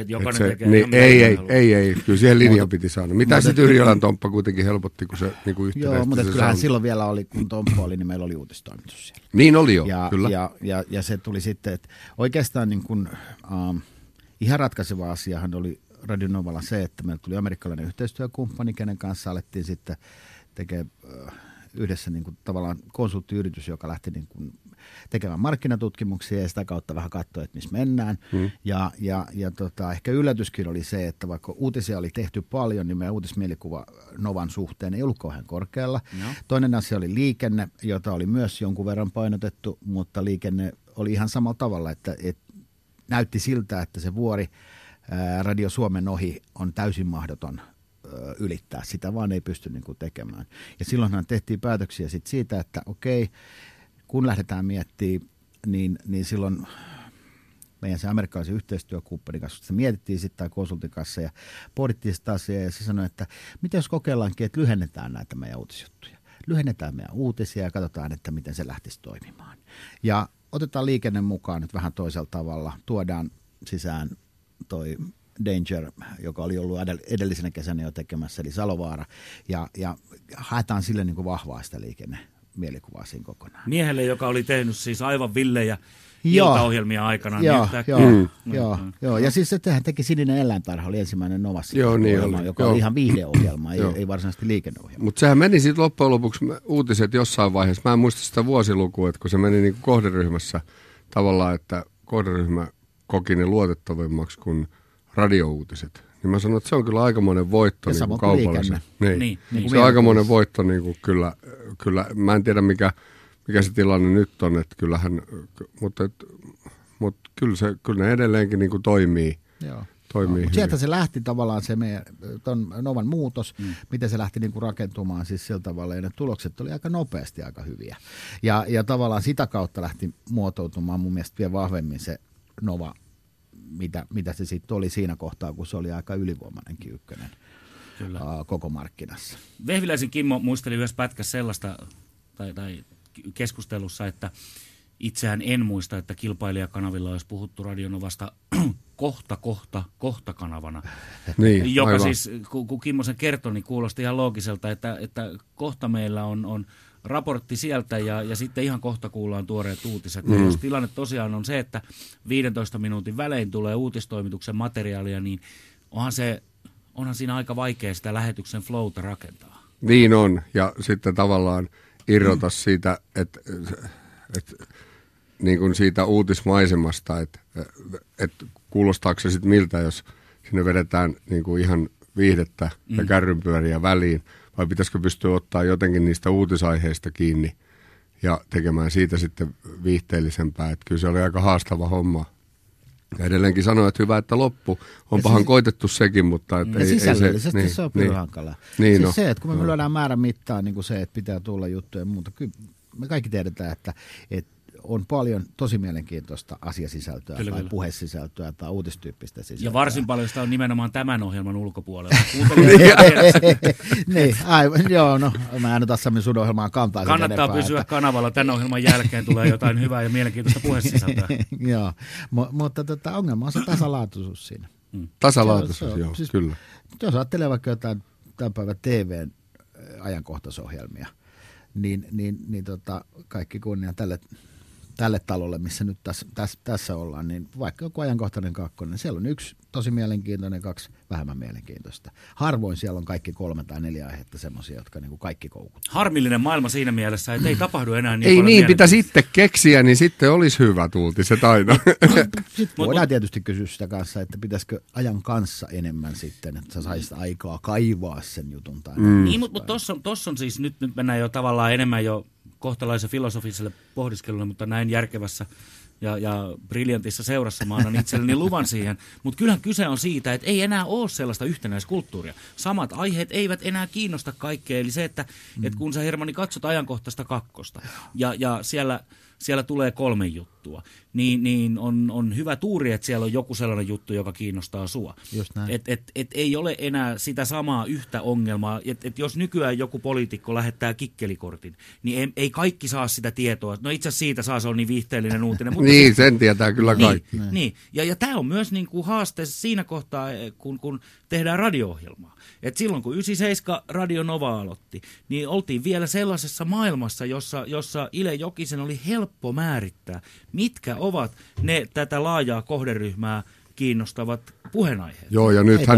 Ei. Kyllä siihen linjan piti saada. Mitä sitten Yrjölän Tomppa kuitenkin helpotti, kun se yhtenäisesti. Joo, mutta kyllähän silloin vielä oli, kun Tomppa oli, niin meillä oli uutistoimitus siellä. Niin oli jo, kyllä. Ja se tuli sitten, että oikeastaan ihan ratkaiseva asiahan oli Radio Novalla se, että meillä tuli amerikkalainen yhteistyökumppani, kenen kanssa alettiin sitten tekee yhdessä niin kuin tavallaan konsulttiyritys, joka lähti niin kuin tekemään markkinatutkimuksia ja sitä kautta vähän katsoa, että missä mennään. Ja ehkä yllätyskin oli se, että vaikka uutisia oli tehty paljon, niin meidän uutismielikuva Novan suhteen ei ollut kauhean korkealla. No. Toinen asia oli liikenne, jota oli myös jonkun verran painotettu, mutta liikenne oli ihan samalla tavalla, että näytti siltä, että se vuori Radio Suomen ohi on täysin mahdoton ylittää. Sitä vaan ei pysty niin kuin tekemään. Ja silloinhan tehtiin päätöksiä sit siitä, että okei, kun lähdetään miettimään, niin silloin meidän se amerikkalaisen yhteistyökumppanin kanssa, se mietittiin sitten tämän konsultin kanssa ja pohdittiin sitä asiaa ja se sanoi, että mitä jos kokeillaankin, että lyhennetään näitä meidän uutisjuttuja. Lyhennetään meidän uutisia ja katsotaan, että miten se lähtisi toimimaan. Ja otetaan liikenne mukaan nyt vähän toisella tavalla. Tuodaan sisään toi Danger, joka oli ollut edellisenä kesänä jo tekemässä, eli Salovaara, ja haetaan sille niin kuin vahvaa sitä liikennemielikuvaa siinä kokonaan. Miehelle, joka oli tehnyt siis aivan villejä iltaohjelmia aikana. Joo. Ja siis sehän teki Sininen eläintarha, oli ensimmäinen Novassa-ohjelma, joka oli ihan viihdeohjelma, ei varsinaisesti liikenneohjelma. Mutta sehän meni sitten loppujen lopuksi uutiset jossain vaiheessa. Mä en muista sitä vuosilukua, että kun se meni niin kuin kohderyhmässä tavallaan, että kohderyhmä koki ne luotettavimmaksi kuin radiouutiset. Niin mä sanoin, että se on kyllä aikamoinen voitto niin kaupallisen. Niin, se on aikamoinen voitto niin kuin kyllä. Mä en tiedä mikä se tilanne nyt on, että kyllähän, mutta kyllä ne edelleenkin niin kuin toimii. Joo. Mutta sieltä se lähti tavallaan se meidän Novan muutos, miten se lähti niinku rakentumaan siis sillä tavalla, ja ne tulokset oli aika nopeasti aika hyviä. Ja tavallaan sitä kautta lähti muotoutumaan mun mielestä vielä vahvemmin se Nova, mitä se sitten oli siinä kohtaa, kun se oli aika ylivoimainenkin ykkönen koko markkinassa. Vehviläisen Kimmo muisteli yhdessä pätkässä sellaista, tai keskustelussa, että itsehän en muista, että kilpailijakanavilla olisi puhuttu Radio Novasta kohta kanavana. Niin, joka aivan. siis, kun Kimmo sen kertoi, niin kuulosti ihan loogiselta, että kohta meillä on raportti sieltä ja sitten ihan kohta kuullaan tuoreet uutiset. Jos tilanne tosiaan on se, että 15 minuutin välein tulee uutistoimituksen materiaalia, niin onhan siinä aika vaikea sitä lähetyksen flowta rakentaa. Niin on, ja sitten tavallaan irrota siitä, että niin kuin siitä uutismaisemasta, että kuulostaako se sitten miltä, jos sinne vedetään niin kuin ihan viihdettä ja kärrynpyöriä väliin, vai pitäisikö pystyä ottaa jotenkin niistä uutisaiheista kiinni ja tekemään siitä sitten viihteellisempää, että kyllä se oli aika haastava homma. Ja edelleenkin sanoin, että hyvä, että loppu. Onpahan koitettu sekin, mutta ei sisällöllisesti se on kyllä hankalaa. Niin siis se, että kun me lyödään määrän mittaan niin kuin se, että pitää tulla juttuja ja muuta, kyllä me kaikki tiedetään, että on paljon tosi mielenkiintoista asiasisältöä tai puhesisältöä tai uutistyyppistä sisältöä. Ja varsin paljon sitä on nimenomaan tämän ohjelman ulkopuolella. Niin, aivan, joo, no mä en ota Samin sun ohjelmaan kantaa. Kannattaa pysyä kanavalla, tämän ohjelman jälkeen tulee jotain hyvää ja mielenkiintoista puhesisältöä. Joo, mutta ongelma on se tasalaatuisuus siinä. Tasalaatuisuus, joo, siis, kyllä. Jos ajattelee vaikka jotain tämän päivän TVn ajankohtaisohjelmia, niin kaikki kunnia tälle talolle, missä nyt tässä ollaan, niin vaikka joku ajankohtainen kakkonen, siellä on yksi tosi mielenkiintoinen, kaksi vähemmän mielenkiintoista. Harvoin siellä on kaikki 3 tai 4 aihetta semmoisia, jotka niin kuin kaikki koukuttaa. Harmillinen maailma siinä mielessä, että ei tapahdu enää niin ei paljon. Ei niin, pitäisi itse keksiä, niin sitten olisi hyvät uutiset aina. Sitten voidaan tietysti kysyä sitä kanssa, että pitäisikö ajan kanssa enemmän sitten, että sä saisit aikaa kaivaa sen jutun. Tai niin, mutta tossa on siis, nyt mennään jo tavallaan enemmän jo kohtalaisen filosofiselle pohdiskelulle, mutta näin järkevässä ja briljantissa seurassa mä annan itselleni luvan siihen. Mutta kyllähän kyse on siitä, että ei enää ole sellaista yhtenäiskulttuuria. Samat aiheet eivät enää kiinnosta kaikkea. Eli se, että kun sä Hermanni katsot ajankohtaista kakkosta ja siellä tulee 3 juttua, niin on hyvä tuuri, että siellä on joku sellainen juttu, joka kiinnostaa sua. Et ei ole enää sitä samaa yhtä ongelmaa, että jos nykyään joku poliitikko lähettää kikkelikortin, niin ei kaikki saa sitä tietoa. No itse asiassa siitä se on niin viihteellinen uutinen. Mutta niin, sen tietää kyllä kaikki. Niin. Ja tämä on myös niin kuin haaste siinä kohtaa, kun tehdään radio-ohjelmaa. Et silloin kun 97 Radio Nova aloitti, niin oltiin vielä sellaisessa maailmassa, jossa Ile Jokisen oli helppo määrittää, mitkä ovat ne tätä laajaa kohderyhmää kiinnostavat puheenaiheet. Joo, ja nythän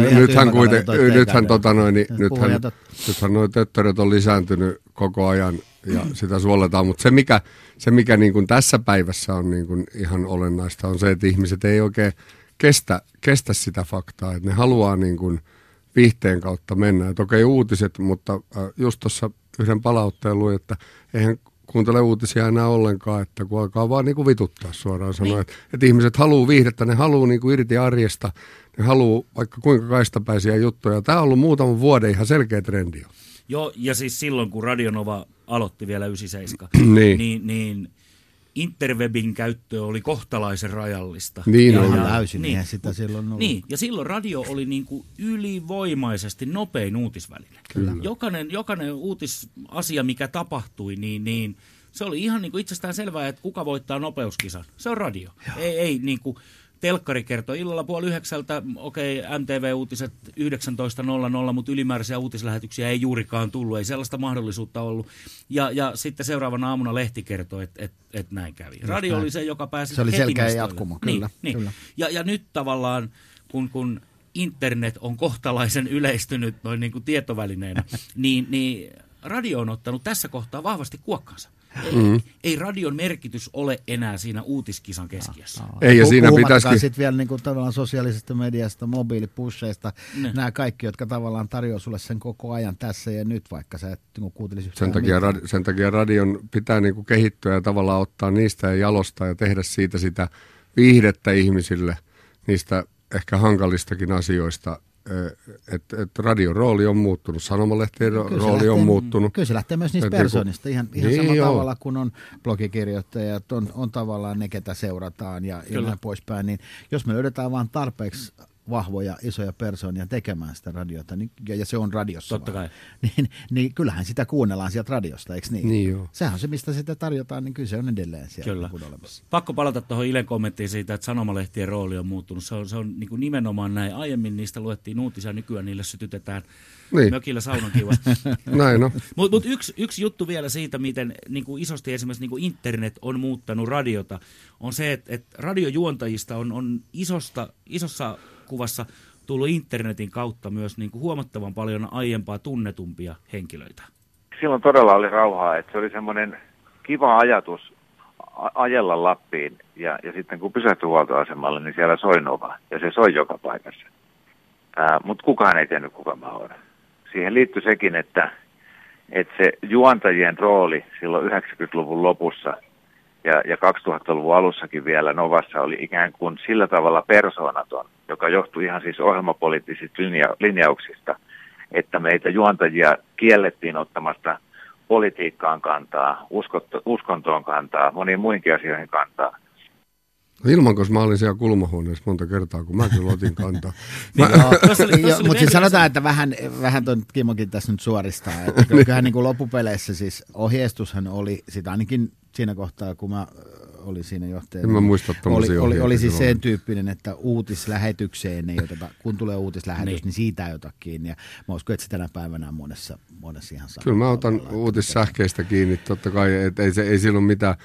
nuo töttöröt on lisääntynyt koko ajan ja sitä suoletaan, mutta se mikä niin kuin tässä päivässä on niin kuin ihan olennaista on se, että ihmiset ei oikein kestä sitä faktaa, että ne haluaa niin kuin viihteen kautta mennä. Että okei, uutiset, mutta just tuossa yhden palautteen luin, että eihän kuuntele uutisia enää ollenkaan, että kun alkaa vaan niin kuin vituttaa suoraan sanoa, että ihmiset haluaa viihdettä, ne haluaa niin kuin irti arjesta, ne haluaa vaikka kuinka kaistapäisiä juttuja. Tämä on ollut muutaman vuoden ihan selkeä trendi. Joo, ja siis silloin kun Radio Nova aloitti vielä 97, niin interwebin käyttö oli kohtalaisen rajallista. Niin on täysin, niin sitä silloin ollut. Niin, ja silloin radio oli niin kuin ylivoimaisesti nopein uutisväline. Kyllä. Jokainen uutisasia, mikä tapahtui, niin se oli ihan niin kuin itsestään selvää, että kuka voittaa nopeuskisan. Se on radio. Ei niin kuin telkkari kertoi illalla 8:30, okei, MTV-uutiset 19.00, mutta ylimääräisiä uutislähetyksiä ei juurikaan tullut, ei sellaista mahdollisuutta ollut. Ja sitten seuraavana aamuna lehti kertoi, että näin kävi. Radio oli se, joka pääsi se oli heti selkeä jatkumo, kyllä. Kyllä. Ja nyt tavallaan, kun internet on kohtalaisen yleistynyt noin niin kuin tietovälineenä, niin radio on ottanut tässä kohtaa vahvasti kuokkansa. Ei radion merkitys ole enää siinä uutiskisan keskiössä. Ei, ja siinä pitäisikin sitten vielä niin kuin tavallaan sosiaalisesta mediasta, mobiilipusheista, nämä kaikki, jotka tavallaan tarjoaa sulle sen koko ajan tässä ja nyt, vaikka sä et niin kuuntelisi yhtään sen takia radion pitää niin kuin kehittyä ja tavallaan ottaa niistä ja jalostaa ja tehdä siitä sitä viihdettä ihmisille, niistä ehkä hankalistakin asioista. Että radion rooli on muuttunut, sanomalehtien rooli on muuttunut. Kyllä se lähtee myös niistä persoonista, ihan samalla tavalla kuin on blogikirjoittajat, on tavallaan ne, ketä seurataan ja näin poispäin. Niin jos me löydetään vaan tarpeeksi vahvoja, isoja persoonia tekemään sitä radiota, niin, ja se on radiossa totta kai. Niin kyllähän sitä kuunnellaan sieltä radiosta, eikö niin? Niin joo. Sehän on se, mistä sitä tarjotaan, niin kyllä se on edelleen siellä olemassa. Pakko palata tuohon Ilen kommenttiin siitä, että sanomalehtien rooli on muuttunut. Se on niin kuin nimenomaan näin. Aiemmin niistä luettiin uutisia, nykyään niille sytytetään mökillä saunankivassa. Näin on. Mutta yksi juttu vielä siitä, miten niin kuin isosti esimerkiksi niin kuin internet on muuttanut radiota, on se, että radiojuontajista on isossa kuvassa tullut internetin kautta myös niin kuin huomattavan paljon aiempaa tunnetumpia henkilöitä. Silloin todella oli rauhaa, että se oli semmoinen kiva ajatus ajella Lappiin ja sitten kun pysähtyi huoltoasemalle, niin siellä soi Nova ja se soi joka paikassa. Mutta kukaan ei tiennyt, kuka mä olen. Siihen liittyi sekin, että se juontajien rooli silloin 90-luvun lopussa ja 2000-luvun alussakin vielä Novassa oli ikään kuin sillä tavalla persoonaton, joka johtui ihan siis ohjelmapoliittisista linjauksista, että meitä juontajia kiellettiin ottamasta politiikkaan kantaa, uskontoon kantaa, moniin muinkin asioihin kantaa. Ilmankos mä olin siellä kulmahuoneessa monta kertaa, kun mä kyllä otin kantaa. Mutta siis sanotaan, että vähän tuon Kimmokin tässä nyt suoristaa. Että kyllähän niin kuin loppupeleissä siis ohjeistushan oli, sitä ainakin siinä kohtaa, kun mä olin siinä johtajana. En mä muista oli siis sen tyyppinen, että uutislähetykseen ei oteta, kun tulee uutislähetys, niin siitä ei ota kiinni. Ja mä uskon, että se tänä päivänä monessa ihan saa. Kyllä mä otan uutissähkeistä kiinni, totta kai, että ei silloin mitään.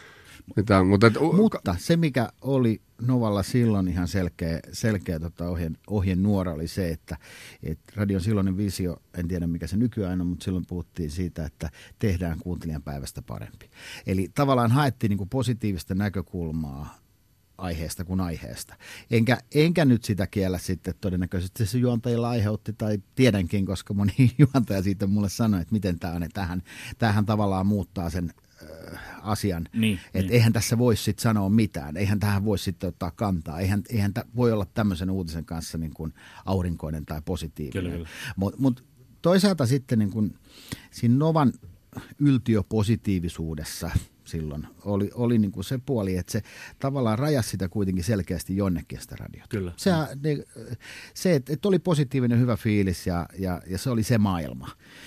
Mutta se, mikä oli Novalla silloin ihan selkeä ohjenuora oli se, että radion silloinen visio, en tiedä mikä se nykyään on, mutta silloin puhuttiin siitä, että tehdään kuuntelijan päivästä parempi. Eli tavallaan haettiin niin kuin positiivista näkökulmaa aiheesta kuin aiheesta. Enkä nyt sitä kiellä sitten, todennäköisesti se juontajilla aiheutti, tai tiedänkin, koska moni juontaja siitä mulle sanoi, että miten tämä on, että tämähän tavallaan muuttaa sen asian, että eihän tässä voi sitten sanoa mitään, eihän tähän voi sitten ottaa kantaa, eihän voi olla tämmöisen uutisen kanssa niin kuin aurinkoinen tai positiivinen. Mutta toisaalta sitten niin kuin siinä Novan yltiöpositiivisuudessa silloin oli niin kuin se puoli, että se tavallaan rajasi sitä kuitenkin selkeästi jonnekin sitä radiota. Kyllä. Se että oli positiivinen hyvä fiilis ja se oli se maailma.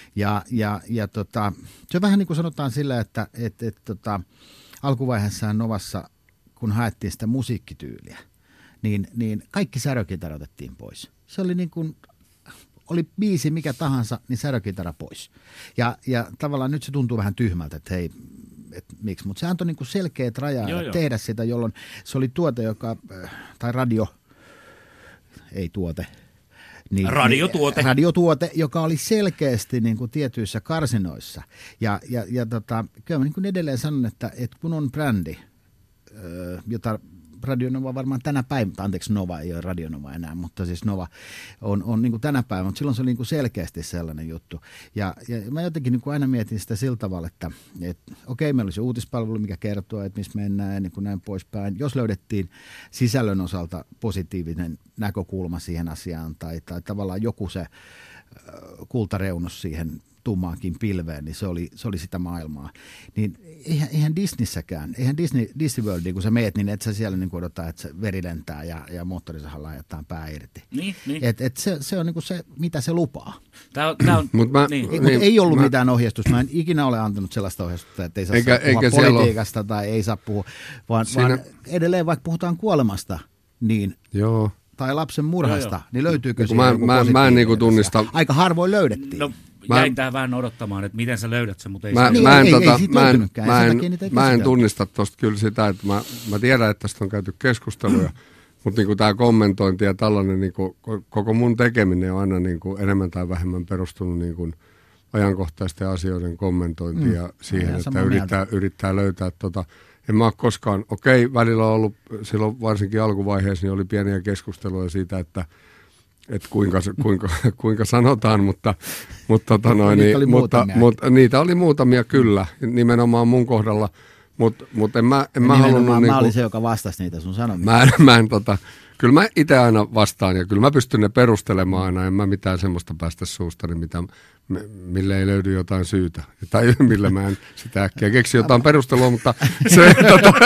Se on vähän niin kuin sanotaan sillä, että alkuvaiheessa Novassa, kun haettiin sitä musiikkityyliä, niin kaikki särökitarat otettiin pois. Se oli niin kuin oli biisi mikä tahansa, niin särökitara pois. Ja tavallaan nyt se tuntuu vähän tyhmältä, että hei, miksi, mutta se antoi niin kuin selkeät rajaa tehdä sitä, jolloin se oli tuote, tai radio, ei tuote. Radiotuote, joka oli selkeästi niin kuin tietyissä karsinoissa. Ja kyllä mä niin kuin edelleen sanon, että kun on brändi, jota Radio Nova varmaan tänä päivänä, anteeksi Nova ei ole Radio Nova enää, mutta siis Nova on niin kuin tänä päivänä, mutta silloin se oli niin kuin selkeästi sellainen juttu. Ja mä jotenkin niin kuin aina mietin sitä sillä tavalla, että okei, meillä oli se uutispalvelu, mikä kertoo, että missä mennään ja niin kuin näin poispäin. Jos löydettiin sisällön osalta positiivinen näkökulma siihen asiaan tai tavallaan joku se kultareunus siihen tummaankin pilveen, niin se oli sitä maailmaa. Niin eihän Disneyssäkään, eihän Disney Worldiin, kun sä meet, niin et sä siellä niin odottaa, että se veri lentää ja moottorisahalla ajetaan pää irti. Niin. Se on niin kuin se, mitä se lupaa. Tää on, ei ollut mitään ohjeistusta. Mä en ikinä ole antanut sellaista ohjeistusta, että ei saa puhua politiikasta tai ei saa puhua, vaan edelleen vaikka puhutaan kuolemasta, niin... Joo. Tai lapsen murhasta, niin löytyykö siihen joku positiivinen? Mä en niin kuin tunnista... Aika harvoin löydettiin. No, jäin tähän vähän odottamaan, että miten sä löydät sen, mutta ei mä en tunnista tuosta kyllä sitä, että mä tiedän, että tästä on käyty keskusteluja, mutta niin tämä kommentointi ja tällainen, niin kuin, koko mun tekeminen on aina niin kuin enemmän tai vähemmän perustunut niin kuin ajankohtaisten asioiden kommentointiin ja siihen, että yrittää löytää en mä ole koskaan, välillä on ollut, silloin varsinkin alkuvaiheessa, niin oli pieniä keskusteluja siitä, että kuinka sanotaan, mutta niitä oli muutamia kyllä, nimenomaan mun kohdalla, mutta en mä halunnut... Mä olin se, joka vastasi niitä sun sanomia. Kyllä mä itse aina vastaan ja kyllä mä pystyn ne perustelemaan aina, en mä mitään semmoista päästä suustani, mille ei löydy jotain syytä. Tai millä mä en sitä äkkiä keksi jotain perustelua, mutta se...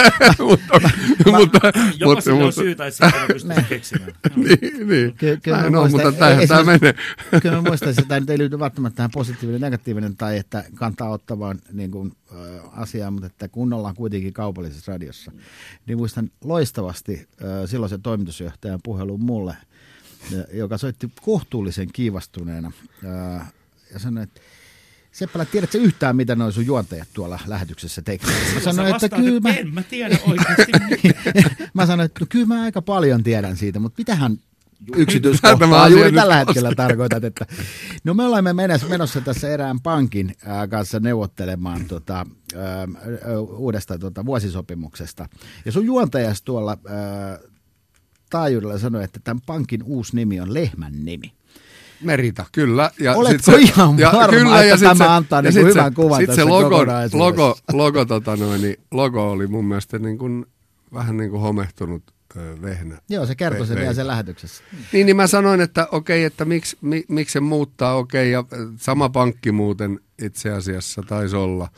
Jopa sille on syytä, että sitä ei pysty keksimään. Niin. Mutta tämä menee. Kyllä mä muistan, että tämä nyt ei liity välttämättä tähän positiivinen, negatiivinen tai että kantaa ottavaan niin kuin, asiaan, mutta että kun ollaan kuitenkin kaupallisessa radiossa, niin muistan loistavasti silloisen toimitusjohtajan puhelun mulle, joka soitti kohtuullisen kiivastuneena ja sanoi, että Seppälä, tiedätkö yhtään, mitä noin sun juontajat tuolla lähetyksessä tekevät? Mä sanoin, että kyllä en mä tiedä oikeasti. Mä sanoin, että kyllä mä aika paljon tiedän siitä, mutta mitähän yksityiskohtaa juuri tällä hetkellä tarkoitat, että no me olemme menossa tässä erään pankin kanssa neuvottelemaan uudesta vuosisopimuksesta. Ja sun juontajas tuolla taajuudella sanoi, että tämän pankin uusi nimi on Lehmän nimi. Merita, kyllä. Ja oletko ihan varma, että tämä antaa niin hyvän kuvan tässä logo oli mun mielestä niin kuin, vähän niin kuin homehtunut vehnä. Joo, se kertoi sen vielä sen lähetyksessä. Niin mä sanoin, että okei, että miksi se muuttaa, ja sama pankki muuten itse asiassa taisi olla.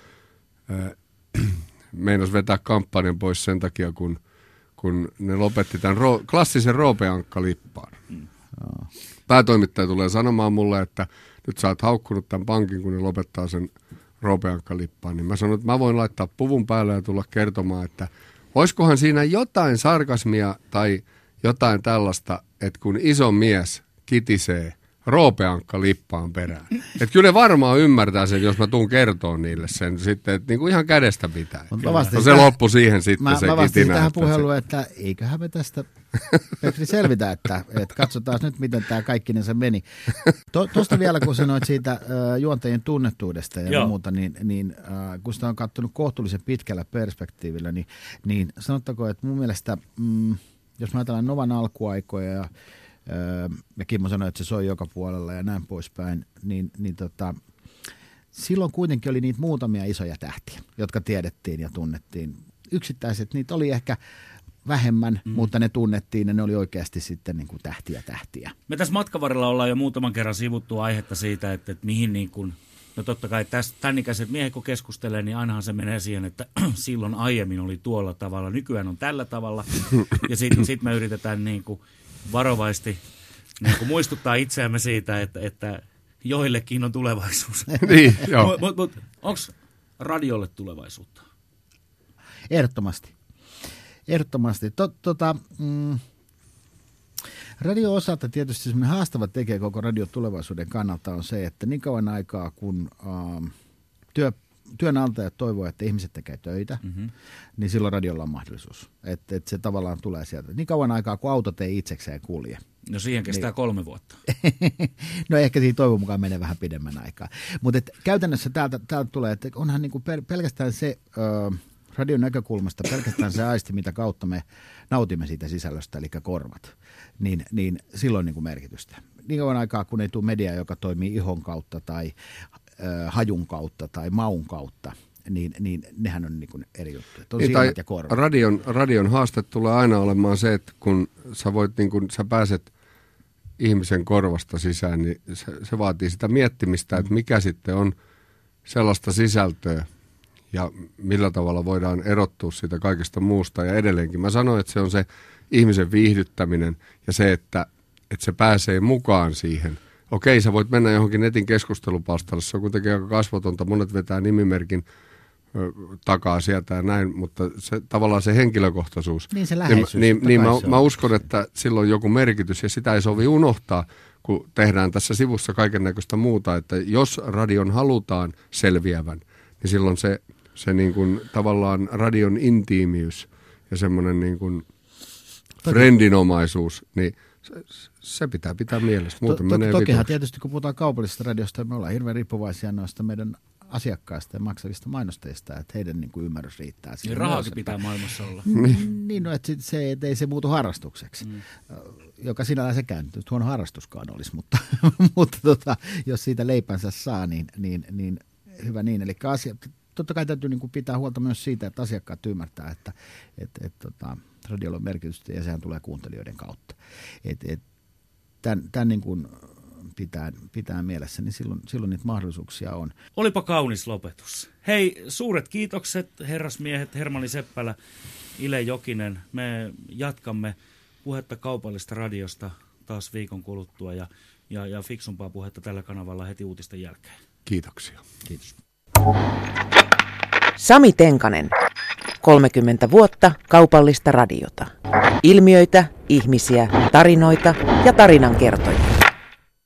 Meinas vetää kampanjan pois sen takia, kun ne lopetti tämän klassisen Roope Ankka-lippaan. Päätoimittaja tulee sanomaan mulle, että nyt sä oot haukkunut tämän pankin, kun ne lopettaa sen Roope Ankka-lippaan. Niin mä sanoin, että mä voin laittaa puvun päälle ja tulla kertomaan, että olisikohan siinä jotain sarkasmia tai jotain tällaista, että kun iso mies kitisee Roope Ankka-lippaan perään. Että kyllä ne varmaan ymmärtää sen, jos mä tuun kertoa niille sen sitten, että niinku ihan kädestä pitää. Se loppui siihen sitten se kitinä. Mä vastasin tähän puheluun, että eiköhän me tästä Petri selvitä, että katsotaan nyt, miten tämä kaikkinensa meni. Tuosta vielä, kun sanoit siitä juontajien tunnettuudesta ja muuta, niin kun sitä on katsonut kohtuullisen pitkällä perspektiivillä, niin sanottako, että mun mielestä, jos mä ajatellaan Novan alkuaikoja ja Kimmo sanoi, että se soi joka puolella ja näin poispäin, niin silloin kuitenkin oli niitä muutamia isoja tähtiä, jotka tiedettiin ja tunnettiin. Yksittäiset, niitä oli ehkä vähemmän, mutta ne tunnettiin ja ne oli oikeasti sitten niin kuin tähtiä. Me tässä matkan varrella ollaan jo muutaman kerran sivuttu aihetta siitä, että mihin niin kuin, no totta kai tämän ikäiset miehet kun keskustelee, niin ainahan se menee siihen, että silloin aiemmin oli tuolla tavalla, nykyään on tällä tavalla ja sit me yritetään niin kuin varovaisesti niin kuin muistuttaa itseämme siitä, että joillekin on tulevaisuus. Niin, joo. Mutta onko radiolle tulevaisuutta? Ehdottomasti. Radio-osalta tietysti semmoinen haastava tekijä koko radiotulevaisuuden kannalta on se, että niin kauan aikaa kun työnantajat toivoo, että ihmiset tekee töitä, niin silloin radiolla on mahdollisuus. Että se tavallaan tulee sieltä. Niin kauan aikaa, kun autot ei itsekseen kulje. No siihen kestää 3 vuotta. No ehkä siinä toivon mukaan menee vähän pidemmän aikaa. Mutta käytännössä täältä tulee, että onhan niinku pelkästään se radion näkökulmasta, pelkästään se aisti, mitä kautta me nautimme siitä sisällöstä, eli korvat, niin silloin niinku merkitystä. Niin kauan aikaa, kun ei tule media, joka toimii ihon kautta tai hajun kautta tai maun kautta, niin nehän on niin kuin eri juttuja. On silmät ja korvat. Radion haaste tulee aina olemaan se, että kun sä voit, niin kun sä pääset ihmisen korvasta sisään, niin se vaatii sitä miettimistä, että mikä sitten on sellaista sisältöä ja millä tavalla voidaan erottua siitä kaikesta muusta. Ja edelleenkin mä sanoin, että se on se ihmisen viihdyttäminen ja se, että se pääsee mukaan siihen. Okei, sä voit mennä johonkin netin keskustelupalstalle, se on kuitenkin aika kasvotonta, monet vetää nimimerkin takaa sieltä ja näin, mutta se, tavallaan se henkilökohtaisuus. Niin se läheisyys. Mä uskon, että sillä on joku merkitys ja sitä ei sovi unohtaa, kun tehdään tässä sivussa kaiken näköistä muuta, että jos radion halutaan selviävän, niin silloin se niin kuin tavallaan radion intiimiys ja semmoinen niin kuin friendinomaisuus, niin se pitää mielessä. Muuten menee tokihan tietysti, kun puhutaan kaupallisesta radiosta, me ollaan hirveän riippuvaisia noista meidän asiakkaista ja maksavista mainostajista, että heidän niin kuin ymmärrys riittää. Niin rahaakin pitää maailmassa olla. Niin, no, että ei se muutu harrastukseksi, joka sinällään se kääntyy. Huono harrastuskaan olisi, mutta jos siitä leipänsä saa, niin hyvä niin. Eli totta kai täytyy niin kuin pitää huolta myös siitä, että asiakkaat ymmärtää, että radiolla on merkitystä ja sehän tulee kuuntelijoiden kautta. Tämän niin kuin pitää mielessä, niin silloin niitä mahdollisuuksia on. Olipa kaunis lopetus. Hei, suuret kiitokset herrasmiehet Hermanni Seppälä, Ile Jokinen. Me jatkamme puhetta kaupallista radiosta taas viikon kuluttua ja fiksumpaa puhetta tällä kanavalla heti uutisten jälkeen. Kiitoksia. Kiitos. Sami Tenkanen. 30 vuotta kaupallista radiota. Ilmiöitä, ihmisiä, tarinoita ja tarinankertojia.